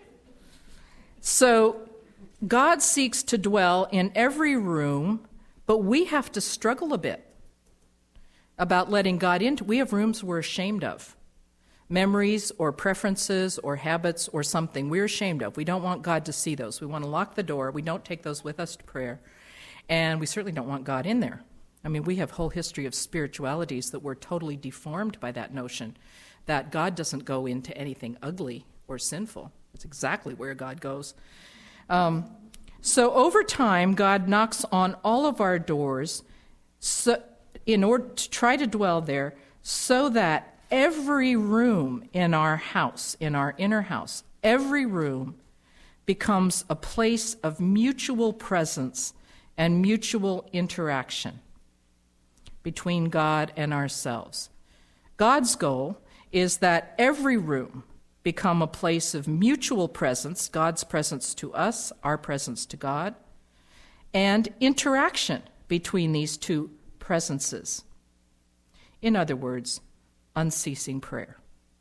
so... God seeks to dwell in every room, but we have to struggle a bit about letting God into. We have rooms we're ashamed of, memories or preferences or habits or something we're ashamed of. We don't want God to see those. We want to lock the door. We don't take those with us to prayer, and we certainly don't want God in there. I mean, we have a whole history of spiritualities that were totally deformed by that notion that God doesn't go into anything ugly or sinful. It's exactly where God goes. Um, so over time, God knocks on all of our doors so, in order to try to dwell there so that every room in our house, in our inner house, every room becomes a place of mutual presence and mutual interaction between God and ourselves. God's goal is that every room become a place of mutual presence, God's presence to us, our presence to God, and interaction between these two presences. In other words, unceasing prayer.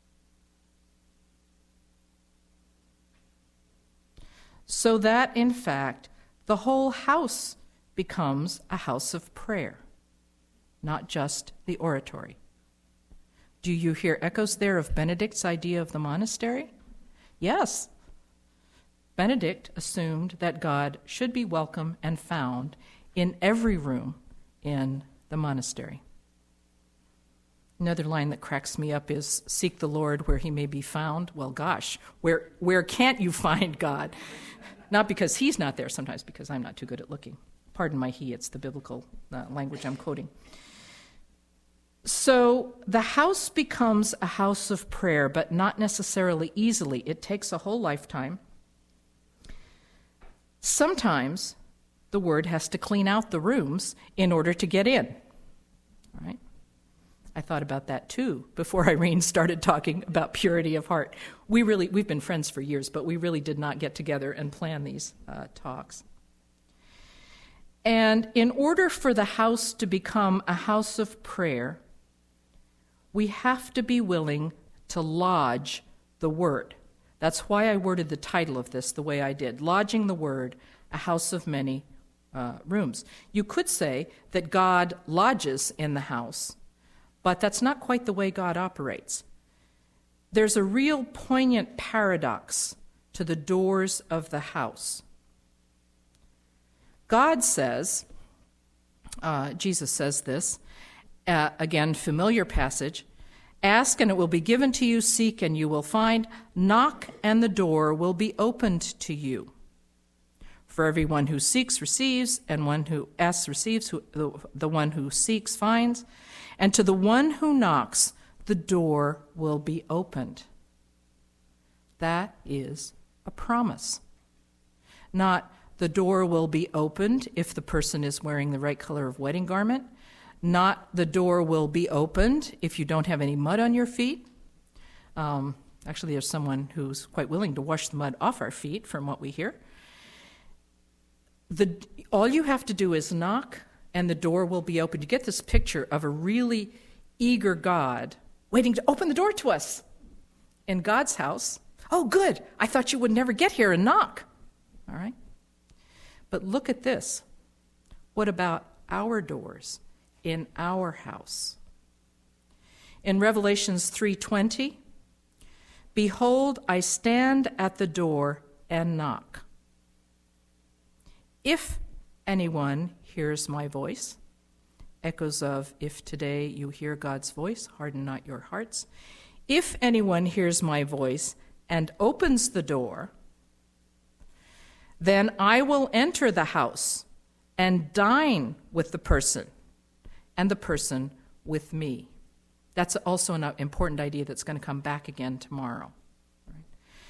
So that, in fact, the whole house becomes a house of prayer, not just the oratory. Do you hear echoes there of Benedict's idea of the monastery? Yes. Benedict assumed that God should be welcome and found in every room in the monastery. Another line that cracks me up is, seek the Lord where he may be found. Well, gosh, where where can't you find God? Not because he's not there, sometimes because I'm not too good at looking. Pardon my he, it's the biblical uh, language I'm quoting. So the house becomes a house of prayer, but not necessarily easily. It takes a whole lifetime. Sometimes the Word has to clean out the rooms in order to get in. All right? I thought about that too before Irene started talking about purity of heart. We really, we've been friends for years, but we really did not get together and plan these uh, talks. And in order for the house to become a house of prayer, we have to be willing to lodge the Word. That's why I worded the title of this the way I did, Lodging the Word, a House of Many uh, Rooms. You could say that God lodges in the house, but that's not quite the way God operates. There's a real poignant paradox to the doors of the house. God says, uh, Jesus says this, Uh, again, familiar passage. Ask and it will be given to you. Seek and you will find. Knock and the door will be opened to you. For everyone who seeks receives, and one who asks receives, who, the, the one who seeks finds. And to the one who knocks, the door will be opened. That is a promise. Not the door will be opened if the person is wearing the right color of wedding garment. Not the door will be opened if you don't have any mud on your feet. Um, actually, there's someone who's quite willing to wash the mud off our feet, from what we hear. The, all you have to do is knock, and the door will be opened. You get this picture of a really eager God waiting to open the door to us. In God's house, oh, good, I thought you would never get here and knock. All right? But look at this. What about our doors in our house? In Revelations three twenty, behold, I stand at the door and knock. If anyone hears my voice, echoes of, if today you hear God's voice, harden not your hearts. If anyone hears my voice and opens the door, then I will enter the house and dine with the person, and the person with me. That's also an important idea that's going to come back again tomorrow. Right?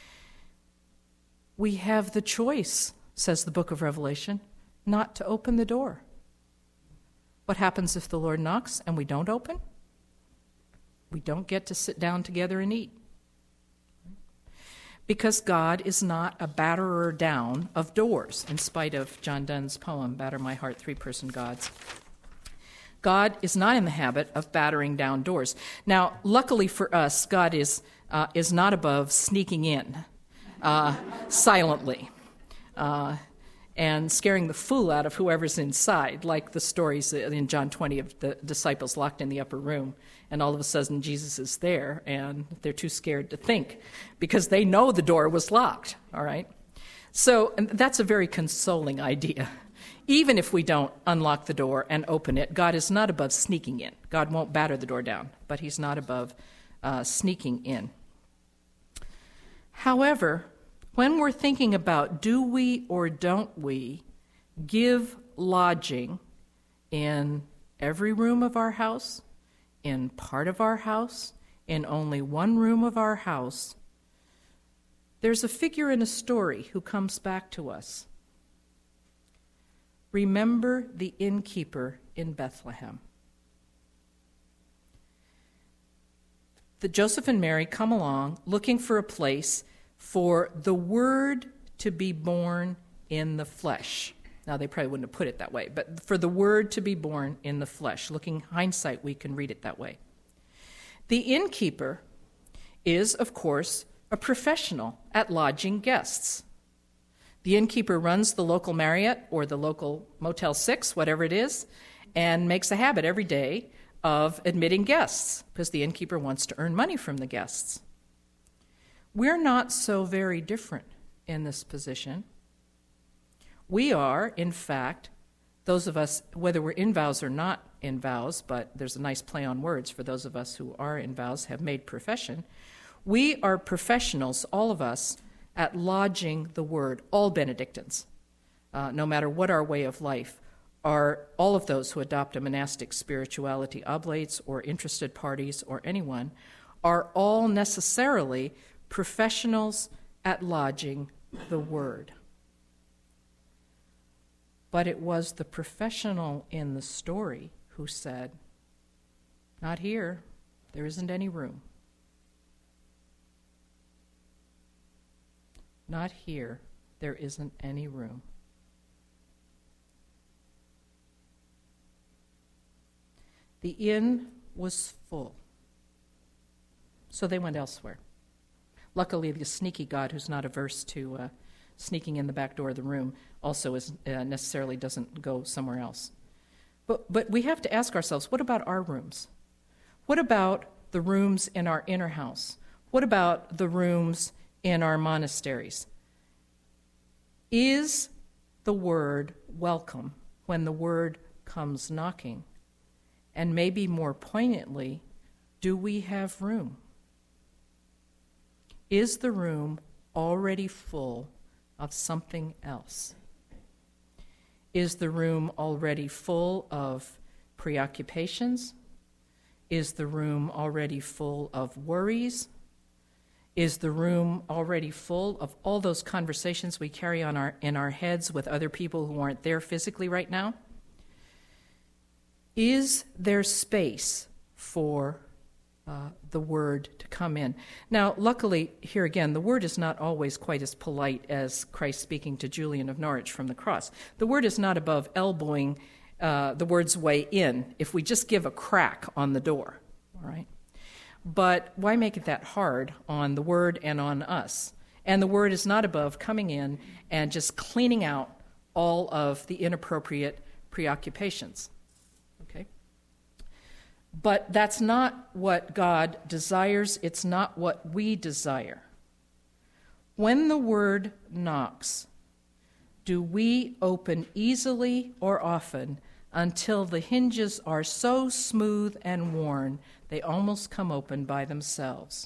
We have the choice, says the book of Revelation, not to open the door. What happens if the Lord knocks and we don't open? We don't get to sit down together and eat. Because God is not a batterer down of doors, in spite of John Donne's poem, Batter My Heart, Three-Person Gods. God is not in the habit of battering down doors. Now, luckily for us, God is uh, is not above sneaking in uh, silently uh, and scaring the fool out of whoever's inside, like the stories in John twenty of the disciples locked in the upper room, and all of a sudden Jesus is there, and they're too scared to think because they know the door was locked, all right? So and that's a very consoling idea. Even if we don't unlock the door and open it, God is not above sneaking in. God won't batter the door down, but he's not above uh, sneaking in. However, when we're thinking about do we or don't we give lodging in every room of our house, in part of our house, in only one room of our house, there's a figure in a story who comes back to us. Remember the innkeeper in Bethlehem. The Joseph and Mary come along looking for a place for the Word to be born in the flesh. Now, they probably wouldn't have put it that way, but for the Word to be born in the flesh. Looking hindsight, we can read it that way. The innkeeper is, of course, a professional at lodging guests. The innkeeper runs the local Marriott or the local Motel six, whatever it is, and makes a habit every day of admitting guests because the innkeeper wants to earn money from the guests. We're not so very different in this position. We are, in fact, those of us, whether we're in vows or not in vows, but there's a nice play on words for those of us who are in vows, have made profession, we are professionals, all of us, at lodging the Word, all Benedictines, uh, no matter what our way of life, are all of those who adopt a monastic spirituality, oblates or interested parties or anyone, are all necessarily professionals at lodging the Word. But it was the professional in the story who said, not here, there isn't any room. Not here, there isn't any room. The inn was full, so they went elsewhere. Luckily, the sneaky God, who's not averse to uh, sneaking in the back door of the room, also is, uh, necessarily doesn't go somewhere else. But, but we have to ask ourselves, what about our rooms? What about the rooms in our inner house? What about the rooms in our monasteries? Is the Word welcome when the Word comes knocking? And maybe more poignantly, do we have room? Is the room already full of something else? Is the room already full of preoccupations? Is the room already full of worries? Is the room already full of all those conversations we carry on our, in our heads with other people who aren't there physically right now? Is there space for uh, the Word to come in? Now, luckily, here again, the Word is not always quite as polite as Christ speaking to Julian of Norwich from the cross. The Word is not above elbowing uh, the Word's way in if we just give a crack on the door, all right? But why make it that hard on the Word and on us? And the Word is not above coming in and just cleaning out all of the inappropriate preoccupations. Okay? But that's not what God desires. It's not what we desire. When the Word knocks, do we open easily or often until the hinges are so smooth and worn they almost come open by themselves?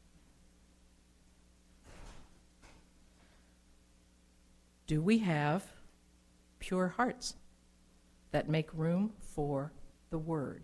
Do we have pure hearts that make room for the Word?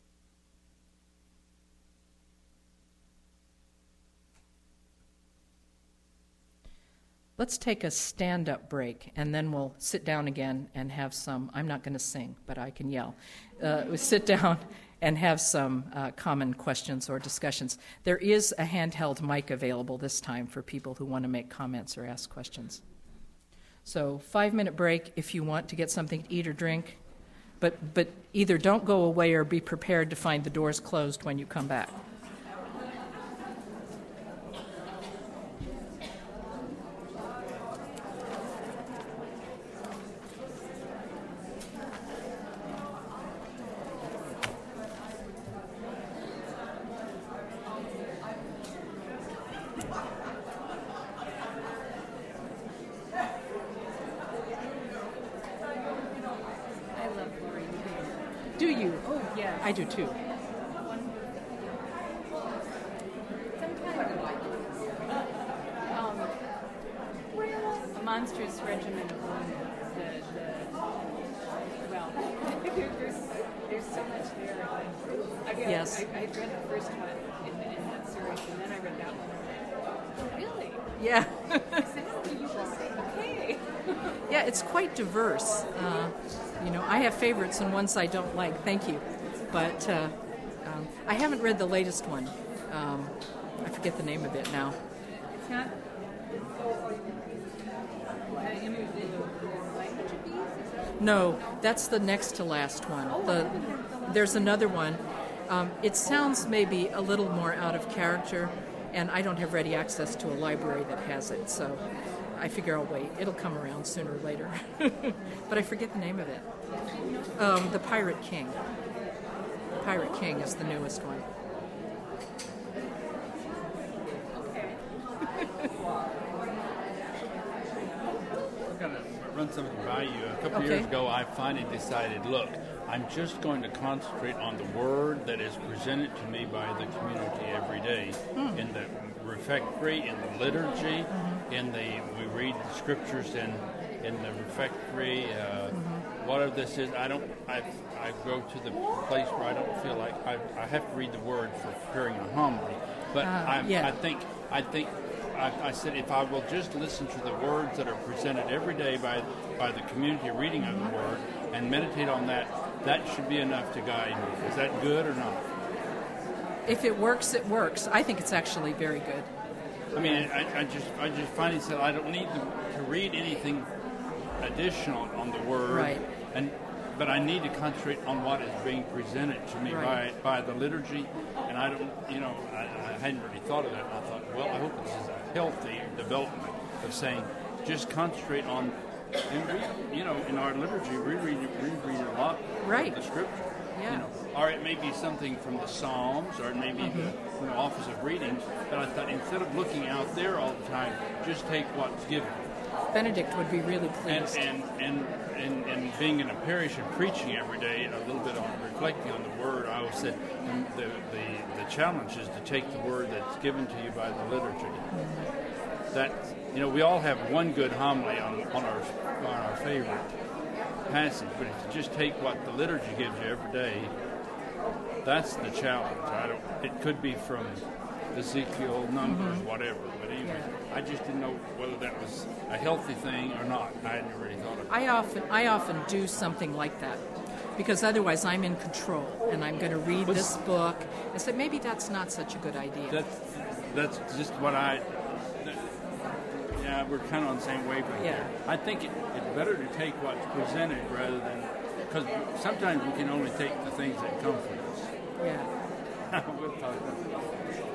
Let's take a stand-up break, and then we'll sit down again and have some, I'm not going to sing, but I can yell. Uh, we'll sit down and have some uh, common questions or discussions. There is a handheld mic available this time for people who want to make comments or ask questions. So five-minute break if you want to get something to eat or drink, but, but either don't go away or be prepared to find the doors closed when you come back. Do you? Oh, yeah. I do too. Um, a monstrous regimen of women. The, the, well, there's, there's so much there. I've got, Yes. I, I read the first one in, the, in that series, and then I read that one. Oh, really? Yeah. I said, oh, you just okay. Yeah, it's quite diverse. Uh, you know, I have favorites and ones I don't like. Thank you. But uh, um, I haven't read the latest one. Um, I forget the name of it now. It's not the image of the language of bees? Is that No, that's the next to last one. The, there's another one. Um, it sounds maybe a little more out of character, and I don't have ready access to a library that has it, so I figure I'll wait. It'll come around sooner or later. But I forget the name of it. Um, the Pirate King. Pirate King is the newest one. I'm going to run something by you. A couple Okay. years ago, I finally decided, look, I'm just going to concentrate on the word that is presented to me by the community every day Hmm. in the refectory, in the liturgy, Mm-hmm. in the we read the scriptures in in the refectory. Uh, Mm-hmm. Whatever this is, I don't. I I go to the place where I don't feel like I, I have to read the word for preparing a homily. But Uh, I, yeah. I think I think. I, I said, if I will just listen to the words that are presented every day by by the community reading of the Word and meditate on that, that should be enough to guide me. Is that good or not? If it works, it works. I think it's actually very good. I mean, I, I just I just finally said I don't need to, to read anything additional on the Word, Right. and but I need to concentrate on what is being presented to me Right. by, by the liturgy, and I don't, you know, I, I hadn't really thought of that. And I thought, well, I hope this is a healthy development of saying, just concentrate on, and read, you know, in our liturgy, we read, we read a lot Right. of the Scripture. Yeah. You know, or it may be something from the Psalms, or it may be Mm-hmm. the, from the Office of Reading. But I thought, instead of looking out there all the time, just take what's given. Benedict would be really And pleased. and, and and and being in a parish and preaching every day, a little bit on reflecting on the Word ago said the, the, the challenge is to take the word that's given to you by the liturgy. That, you know, we all have one good homily on, on, our, on our favorite passage, but if you just take what the liturgy gives you every day, that's the challenge. I don't, it could be from Ezekiel, Numbers, mm-hmm. whatever, but anyway, yeah. I just didn't know whether that was a healthy thing or not. I hadn't really thought of it. I often, I often do something like that, because otherwise I'm in control, and I'm going to read What's, this book and say, maybe that's not such a good idea. That's, that's just what I... That, yeah, we're kind of on the same wavelength yeah. there. I think it, it's better to take what's presented rather than... Because sometimes we can only take the things that come from us. Yeah. We'll talk about that.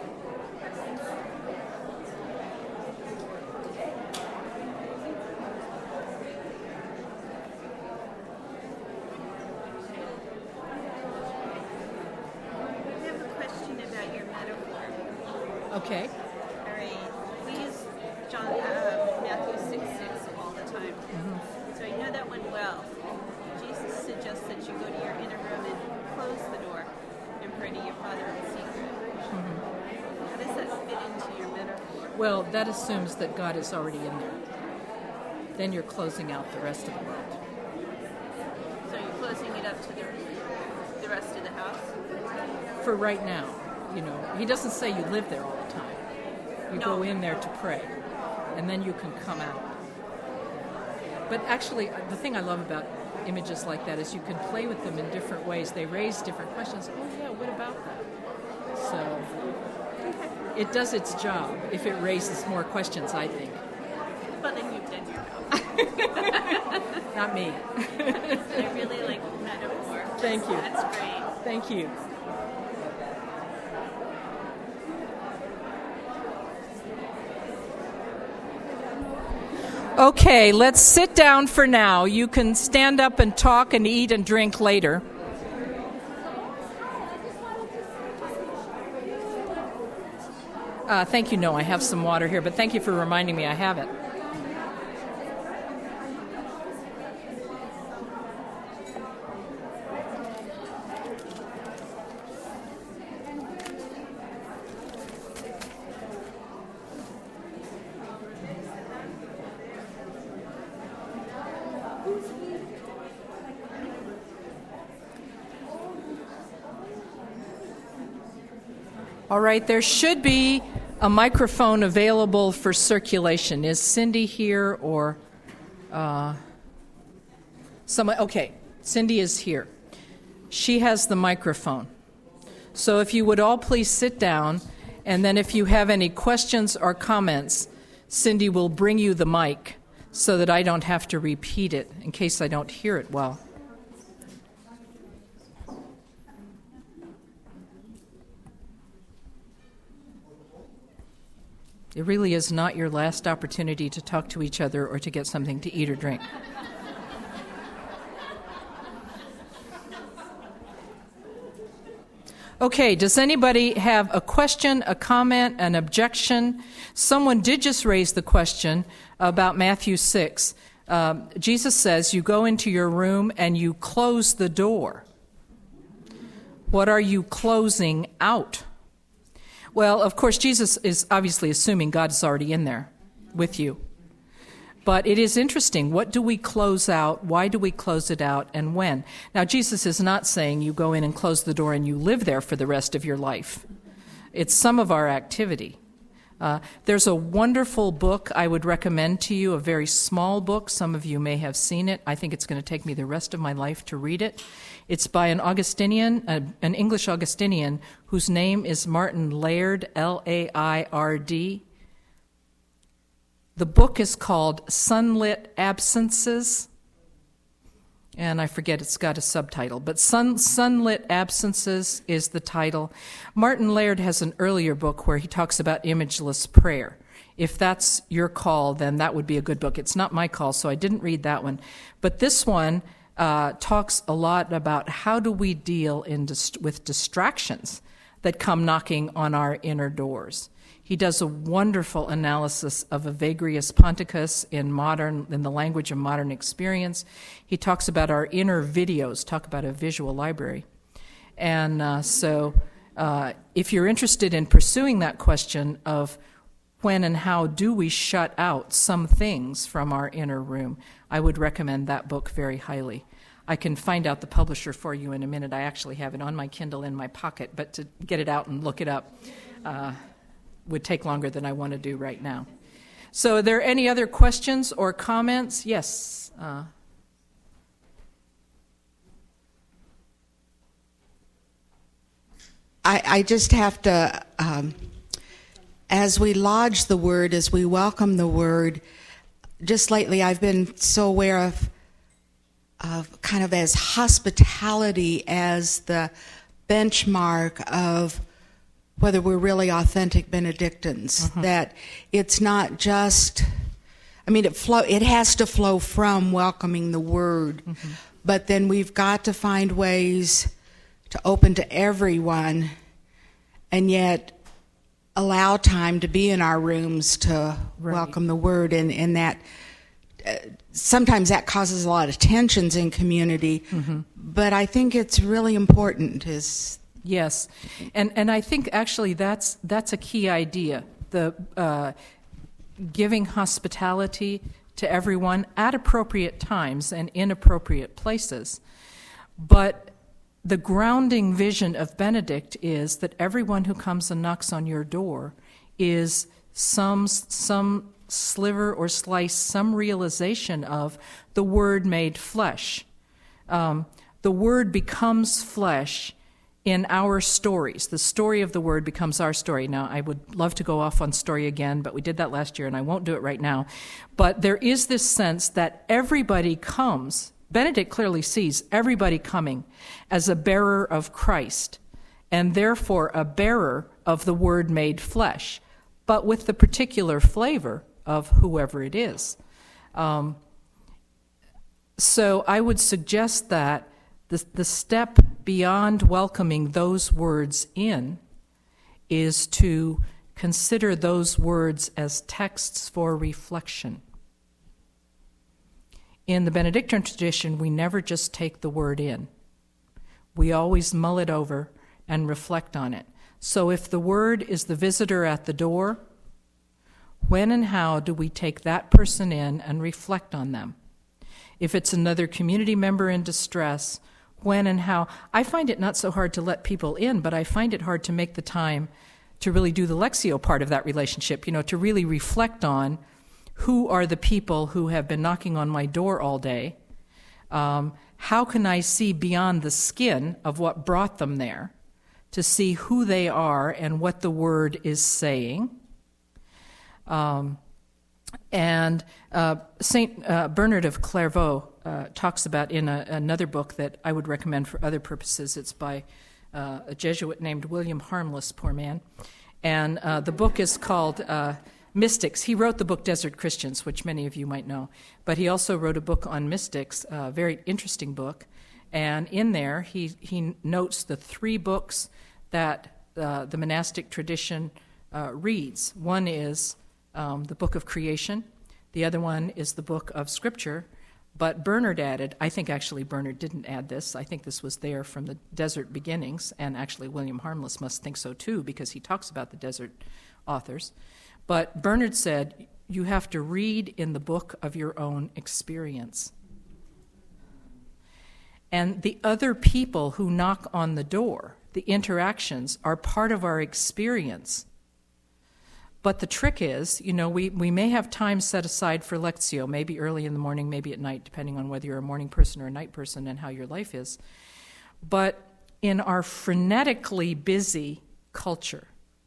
Okay. All right. We use John, uh, Matthew six six all the time. Mm-hmm. So I know that one well. Jesus suggests that you go to your inner room and close the door and pray to your Father in secret. Mm-hmm. How does that fit into your metaphor? Well, that assumes that God is already in there. Then you're closing out the rest of the world. So you're closing it up to the, the rest of the house? For right now. You know, he doesn't say you live there all the time. You no. go in there to pray, and then you can come out. But actually, the thing I love about images like that is you can play with them in different ways. They raise different questions. Oh, yeah, what about that? So it does its job if it raises more questions, I think. But then you've done your job. Not me. I really like metaphor. Thank you. That's great. Thank you. Okay, let's sit down for now. You can stand up and talk and eat and drink later. Uh, thank you. No, I have some water here, but thank you for reminding me I have it. All right, there should be a microphone available for circulation. Is Cindy here or uh, someone? Okay, Cindy is here. She has the microphone. So if you would all please sit down, and then if you have any questions or comments, Cindy will bring you the mic so that I don't have to repeat it in case I don't hear it well. It really is not your last opportunity to talk to each other or to get something to eat or drink. Okay, does anybody have a question, a comment, an objection? Someone did just raise the question about Matthew six. Um, Jesus says you go into your room and you close the door. What are you closing out? Well, of course, Jesus is obviously assuming God is already in there with you. But it is interesting. What do we close out? Why do we close it out? And when? Now, Jesus is not saying you go in and close the door and you live there for the rest of your life. It's some of our activity. Uh, there's a wonderful book I would recommend to you, a very small book. Some of you may have seen it. I think it's going to take me the rest of my life to read it. It's by an Augustinian, uh, an English Augustinian, whose name is Martin Laird, L A I R D. The book is called Sunlit Absences, and I forget, it's got a subtitle, but Sun, Sunlit Absences is the title. Martin Laird has an earlier book where he talks about imageless prayer. If that's your call, then that would be a good book. It's not my call, so I didn't read that one. But this one uh, talks a lot about how do we deal in dist- with distractions that come knocking on our inner doors. He does a wonderful analysis of Evagrius Ponticus in modern, in the language of modern experience. He talks about our inner videos, talk about a visual library. And uh, so uh, if you're interested in pursuing that question of when and how do we shut out some things from our inner room, I would recommend that book very highly. I can find out the publisher for you in a minute. I actually have it on my Kindle in my pocket, but to get it out and look it up uh, would take longer than I want to do right now. So are there any other questions or comments? Yes. Uh, I, I just have to, um, as we lodge the word, as we welcome the word, just lately I've been so aware of of kind of as hospitality as the benchmark of whether we're really authentic Benedictines. Mm-hmm. That it's not just, I mean, it flow. It has to flow from welcoming the word, mm-hmm. but then we've got to find ways to open to everyone, and yet allow time to be in our rooms to right. welcome the word, and, and that uh, sometimes that causes a lot of tensions in community, mm-hmm. but I think it's really important. Is yes, and and I think actually that's that's a key idea, the uh, giving hospitality to everyone at appropriate times and in appropriate places, but the grounding vision of Benedict is that everyone who comes and knocks on your door is some some sliver or slice, some realization of the Word made flesh. Um, the Word becomes flesh in our stories. The story of the Word becomes our story. Now, I would love to go off on story again, but we did that last year, and I won't do it right now. But there is this sense that everybody comes. Benedict clearly sees everybody coming as a bearer of Christ, and therefore a bearer of the Word made flesh, but with the particular flavor of whoever it is. Um, so I would suggest that the, the step beyond welcoming those words in is to consider those words as texts for reflection. In the Benedictine tradition, we never just take the word in. We always mull it over and reflect on it. So if the word is the visitor at the door, when and how do we take that person in and reflect on them? If it's another community member in distress, when and how? I find it not so hard to let people in, but I find it hard to make the time to really do the Lectio part of that relationship, you know, to really reflect on who are the people who have been knocking on my door all day. Um, how can I see beyond the skin of what brought them there to see who they are and what the word is saying? Um, and uh, Saint uh, Bernard of Clairvaux uh, talks about in a, another book that I would recommend for other purposes. It's by uh, a Jesuit named William Harmless, poor man. And uh, the book is called uh, Mystics. He wrote the book Desert Christians, which many of you might know. But he also wrote a book on mystics, a very interesting book. And in there, he, he notes the three books that uh, the monastic tradition uh, reads. One is Um, the book of creation. The other one is the book of scripture. But Bernard added, I think actually Bernard didn't add this. I think this was there from the desert beginnings, and actually William Harmless must think so too, because he talks about the desert authors. But Bernard said, you have to read in the book of your own experience. And the other people who knock on the door, the interactions, are part of our experience. But the trick is, you know, we, we may have time set aside for Lectio, maybe early in the morning, maybe at night, depending on whether you're a morning person or a night person and how your life is. But in our frenetically busy culture,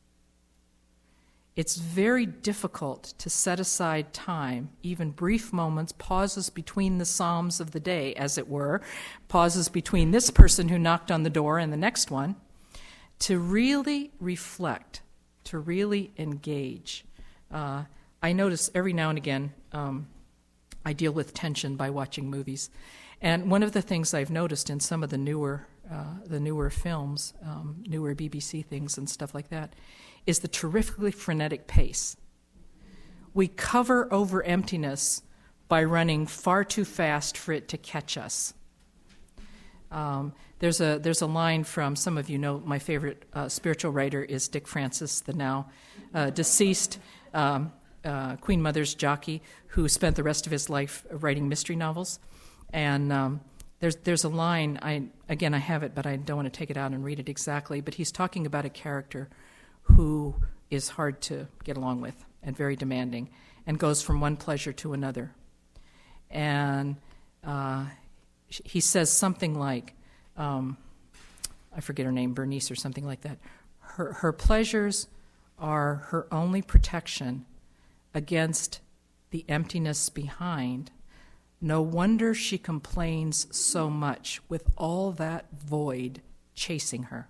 it's very difficult to set aside time, even brief moments, pauses between the psalms of the day, as it were, pauses between this person who knocked on the door and the next one, to really reflect, to really engage. Uh, I notice every now and again um, I deal with tension by watching movies. And one of the things I've noticed in some of the newer uh, the newer films, um, newer B B C things and stuff like that, is the terrifically frenetic pace. We cover over emptiness by running far too fast for it to catch us. Um, there's a there's a line from, some of you know, my favorite uh, spiritual writer is Dick Francis, the now uh, deceased um, uh, Queen Mother's jockey, who spent the rest of his life writing mystery novels. And um, there's there's a line, I again I have it, but I don't want to take it out and read it exactly. But he's talking about a character who is hard to get along with and very demanding, and goes from one pleasure to another. And uh, he says something like, um, I forget her name, Bernice or something like that. Her, her pleasures are her only protection against the emptiness behind. No wonder she complains so much with all that void chasing her.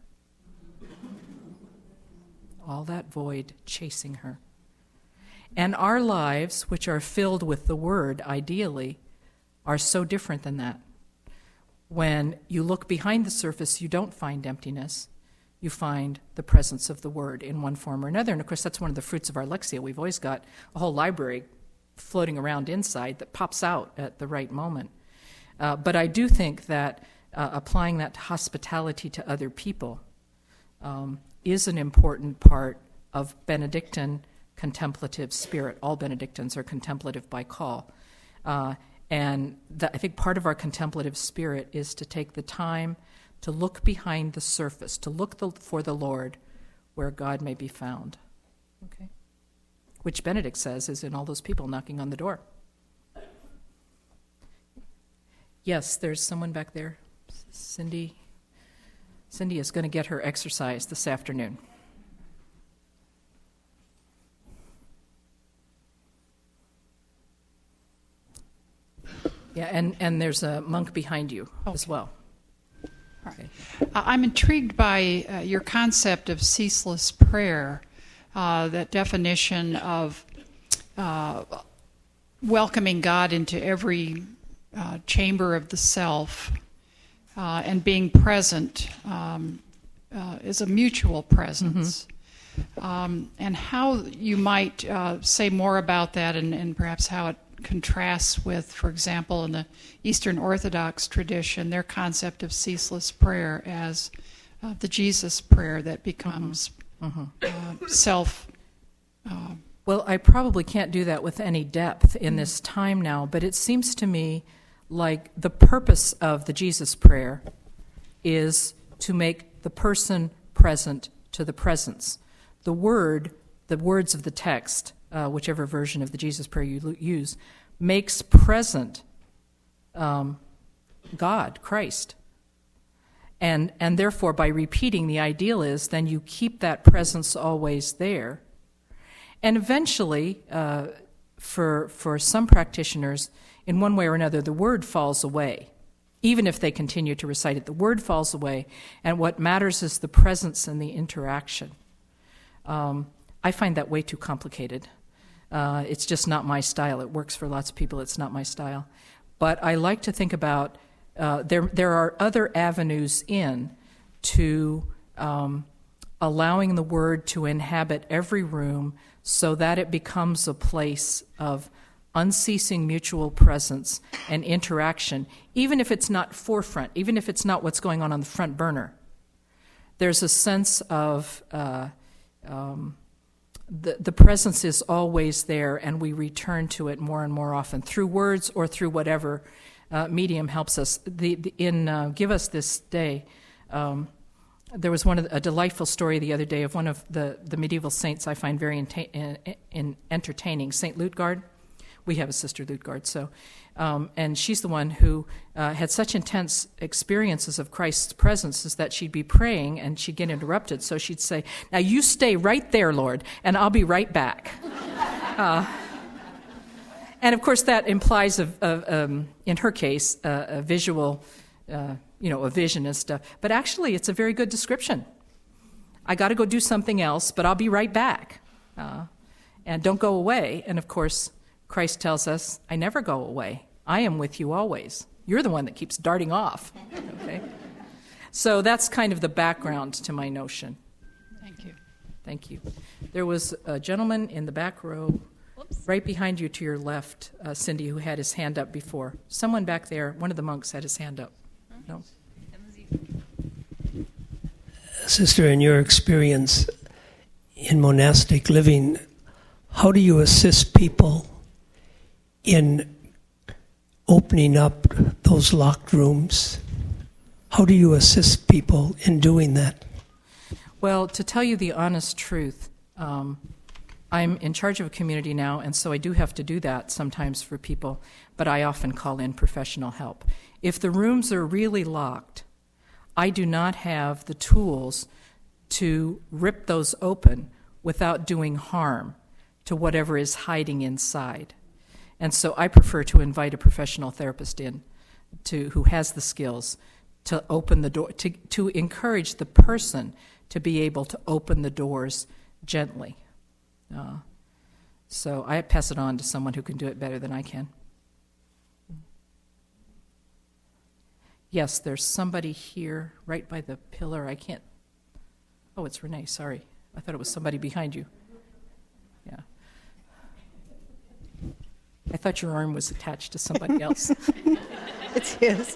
All that void chasing her. And our lives, which are filled with the Word, ideally, are so different than that. When you look behind the surface, you don't find emptiness. You find the presence of the Word in one form or another. And, of course, that's one of the fruits of our Lexia. We've always got a whole library floating around inside that pops out at the right moment. Uh, but I do think that uh, applying that to hospitality to other people um, is an important part of Benedictine contemplative spirit. All Benedictines are contemplative by call. Uh, and the, I think part of our contemplative spirit is to take the time to look behind the surface, to look the, for the Lord where God may be found. Okay? Which Benedict says is in all those people knocking on the door. Yes, there's someone back there. Cindy. Cindy is going to get her exercise this afternoon. Yeah, and, and there's a monk behind you okay. as well. All right. Uh, I'm intrigued by uh, your concept of ceaseless prayer, uh, that definition of uh, welcoming God into every uh, chamber of the self uh, and being present um, uh, is a mutual presence. Mm-hmm. Um, and how you might uh, say more about that and, and perhaps how it contrasts with, for example, in the Eastern Orthodox tradition, their concept of ceaseless prayer as uh, the Jesus prayer that becomes mm-hmm. uh, self. Uh, well, I probably can't do that with any depth in this time now, but it seems to me like the purpose of the Jesus prayer is to make the person present to the presence. The word, the words of the text, Uh, whichever version of the Jesus prayer you l- use, makes present um, God, Christ. And and therefore, by repeating, the ideal is then you keep that presence always there. And eventually, uh, for for some practitioners, in one way or another, the word falls away. Even if they continue to recite it, the word falls away, and what matters is the presence and the interaction. Um, I find that way too complicated. Uh, it's just not my style. It works for lots of people. It's not my style. But I like to think about uh, there. There are other avenues in to um, allowing the Word to inhabit every room, so that it becomes a place of unceasing mutual presence and interaction, even if it's not forefront, even if it's not what's going on on the front burner. There's a sense of uh, um, The, the presence is always there, and we return to it more and more often through words or through whatever uh, medium helps us. The, the, in uh, Give Us This Day, um, there was one of the, a delightful story the other day of one of the, the medieval saints I find very enta- in, in entertaining, Saint Lutgard. We have a sister Lutgard, so um, and she's the one who uh, had such intense experiences of Christ's presence is that she'd be praying and she'd get interrupted. So she'd say, "Now you stay right there, Lord, and I'll be right back." uh, and of course, that implies, a, a, um, in her case, a, a visual, uh, you know, a vision and stuff. But actually, it's a very good description. I got to go do something else, but I'll be right back, uh, and don't go away. And of course, Christ tells us, I never go away. I am with you always. You're the one that keeps darting off. Okay? So that's kind of the background to my notion. Thank you. Thank you. There was a gentleman in the back row, Whoops. right behind you to your left, uh, Cindy, who had his hand up before. Someone back there, one of the monks had his hand up. No? Am Sister, in your experience in monastic living, how do you assist people in opening up those locked rooms? How do you assist people in doing that? Well, to tell you the honest truth, um, I'm in charge of a community now, and so I do have to do that sometimes for people, but I often call in professional help. If the rooms are really locked, I do not have the tools to rip those open without doing harm to whatever is hiding inside. And so I prefer to invite a professional therapist in to who has the skills to open the door, to, to encourage the person to be able to open the doors gently. Uh, so I pass it on to someone who can do it better than I can. Yes, there's somebody here right by the pillar. I can't. Oh, it's Renee. Sorry. I thought it was somebody behind you. Yeah. I thought your arm was attached to somebody else. It's his.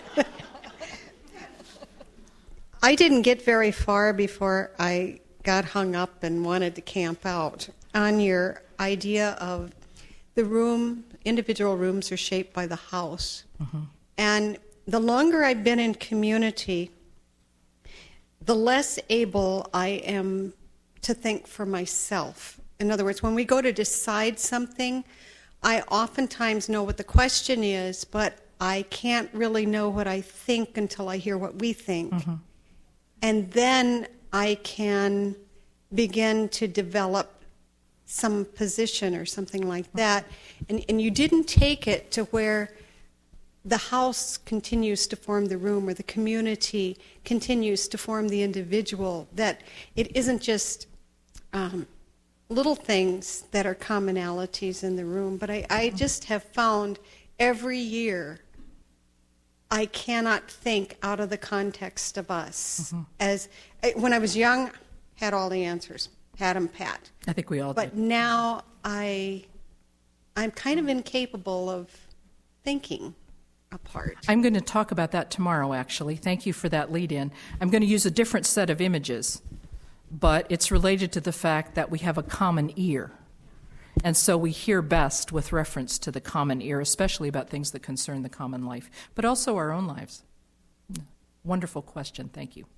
I didn't get very far before I got hung up and wanted to camp out on your idea of the room, individual rooms are shaped by the house. Mm-hmm. And the longer I've been in community, the less able I am to think for myself. In other words, when we go to decide something, I oftentimes know what the question is, but I can't really know what I think until I hear what we think. Mm-hmm. And then I can begin to develop some position or something like that. And, and you didn't take it to where the house continues to form the room or the community continues to form the individual, that it isn't just um, little things that are commonalities in the room, but I, I just have found every year I cannot think out of the context of us. Mm-hmm. As when I was young, had all the answers, had them pat. I think we all but did. now I, I'm kind of incapable of thinking apart. I'm going to talk about that tomorrow, actually. Thank you for that lead-in. I'm going to use a different set of images, but it's related to the fact that we have a common ear. And so we hear best with reference to the common ear, especially about things that concern the common life, but also our own lives. Wonderful question. Thank you.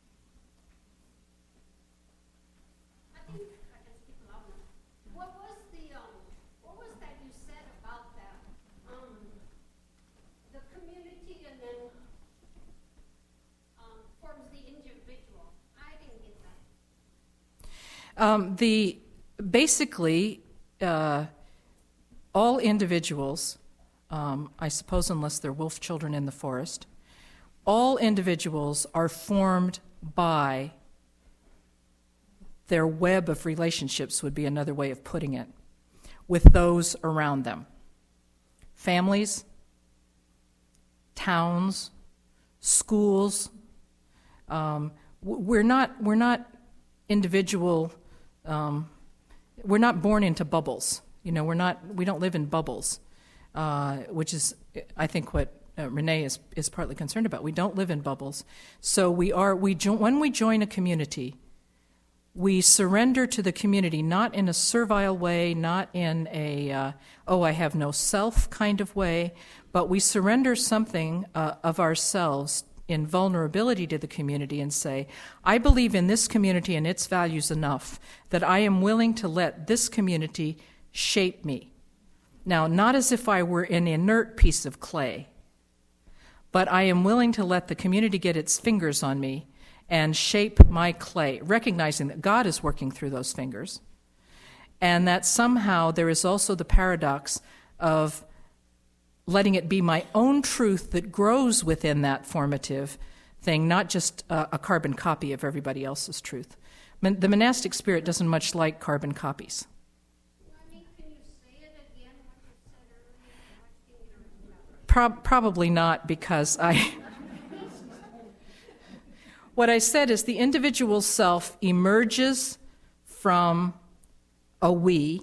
What was the um, what was that you said about that? Um, the community and then um, forms the individual. I didn't get that. Um, the basically. Uh, all individuals, um, I suppose unless they're wolf children in the forest, all individuals are formed by their web of relationships, would be another way of putting it, with those around them. Families, towns, schools. Um, we're not, we're not individual... Um, We're not born into bubbles. You know, we're not. We don't live in bubbles, uh, which is, I think, what uh, Renee is is partly concerned about. We don't live in bubbles. So we are. We jo- when we join a community, we surrender to the community, not in a servile way, not in a uh, oh I have no self kind of way, but we surrender something uh, of ourselves in vulnerability to the community and say, I believe in this community and its values enough that I am willing to let this community shape me. Now, not as if I were an inert piece of clay, but I am willing to let the community get its fingers on me and shape my clay, recognizing that God is working through those fingers, and that somehow there is also the paradox of letting it be my own truth that grows within that formative thing, not just a, a carbon copy of everybody else's truth. Mon- the monastic spirit doesn't much like carbon copies. I mean, can you say it again, what you said earlier? Pro- probably not, because I... What I said is the individual self emerges from a we,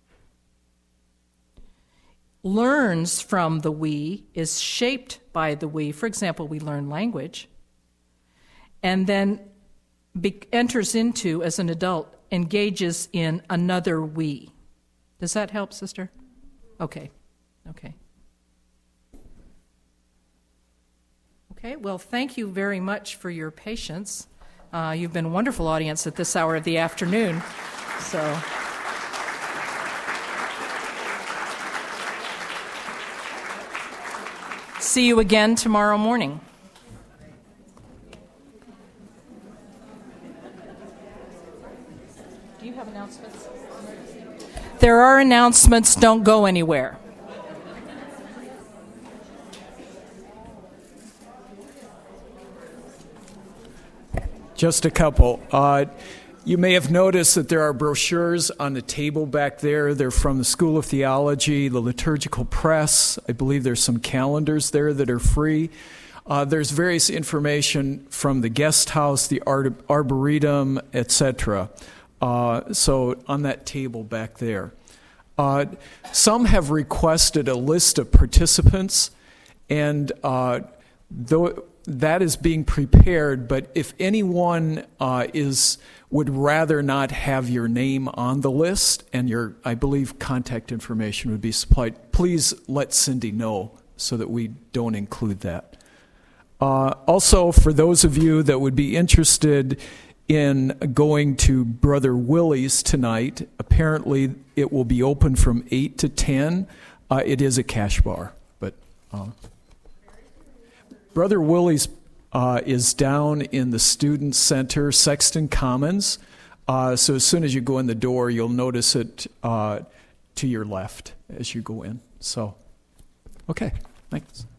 learns from the we, is shaped by the we. For example, we learn language, and then be- enters into as an adult engages in another we. Does that help, sister? Okay. Okay. Okay, well, thank you very much for your patience. Uh, you've been a wonderful audience at this hour of the afternoon. So, see you again tomorrow morning. Do you have announcements? There are announcements. Don't go anywhere. Just a couple. Uh, you may have noticed that there are brochures on the table back there. They're from the School of Theology, the Liturgical Press. I believe there's some calendars there that are free. Uh, there's various information from the guest house, the Ar- Arboretum, et cetera. Uh, so on that table back there. Uh, some have requested a list of participants, and uh, though that is being prepared, but if anyone uh, is would rather not have your name on the list and your, I believe, contact information would be supplied, please let Cindy know so that we don't include that. Uh, also, for those of you that would be interested in going to Brother Willie's tonight, apparently it will be open from eight to ten. Uh, it is a cash bar, but... Uh, Brother Willie's uh, is down in the Student Center, Sexton Commons. Uh, so as soon as you go in the door, you'll notice it uh, to your left as you go in. So, okay, thanks.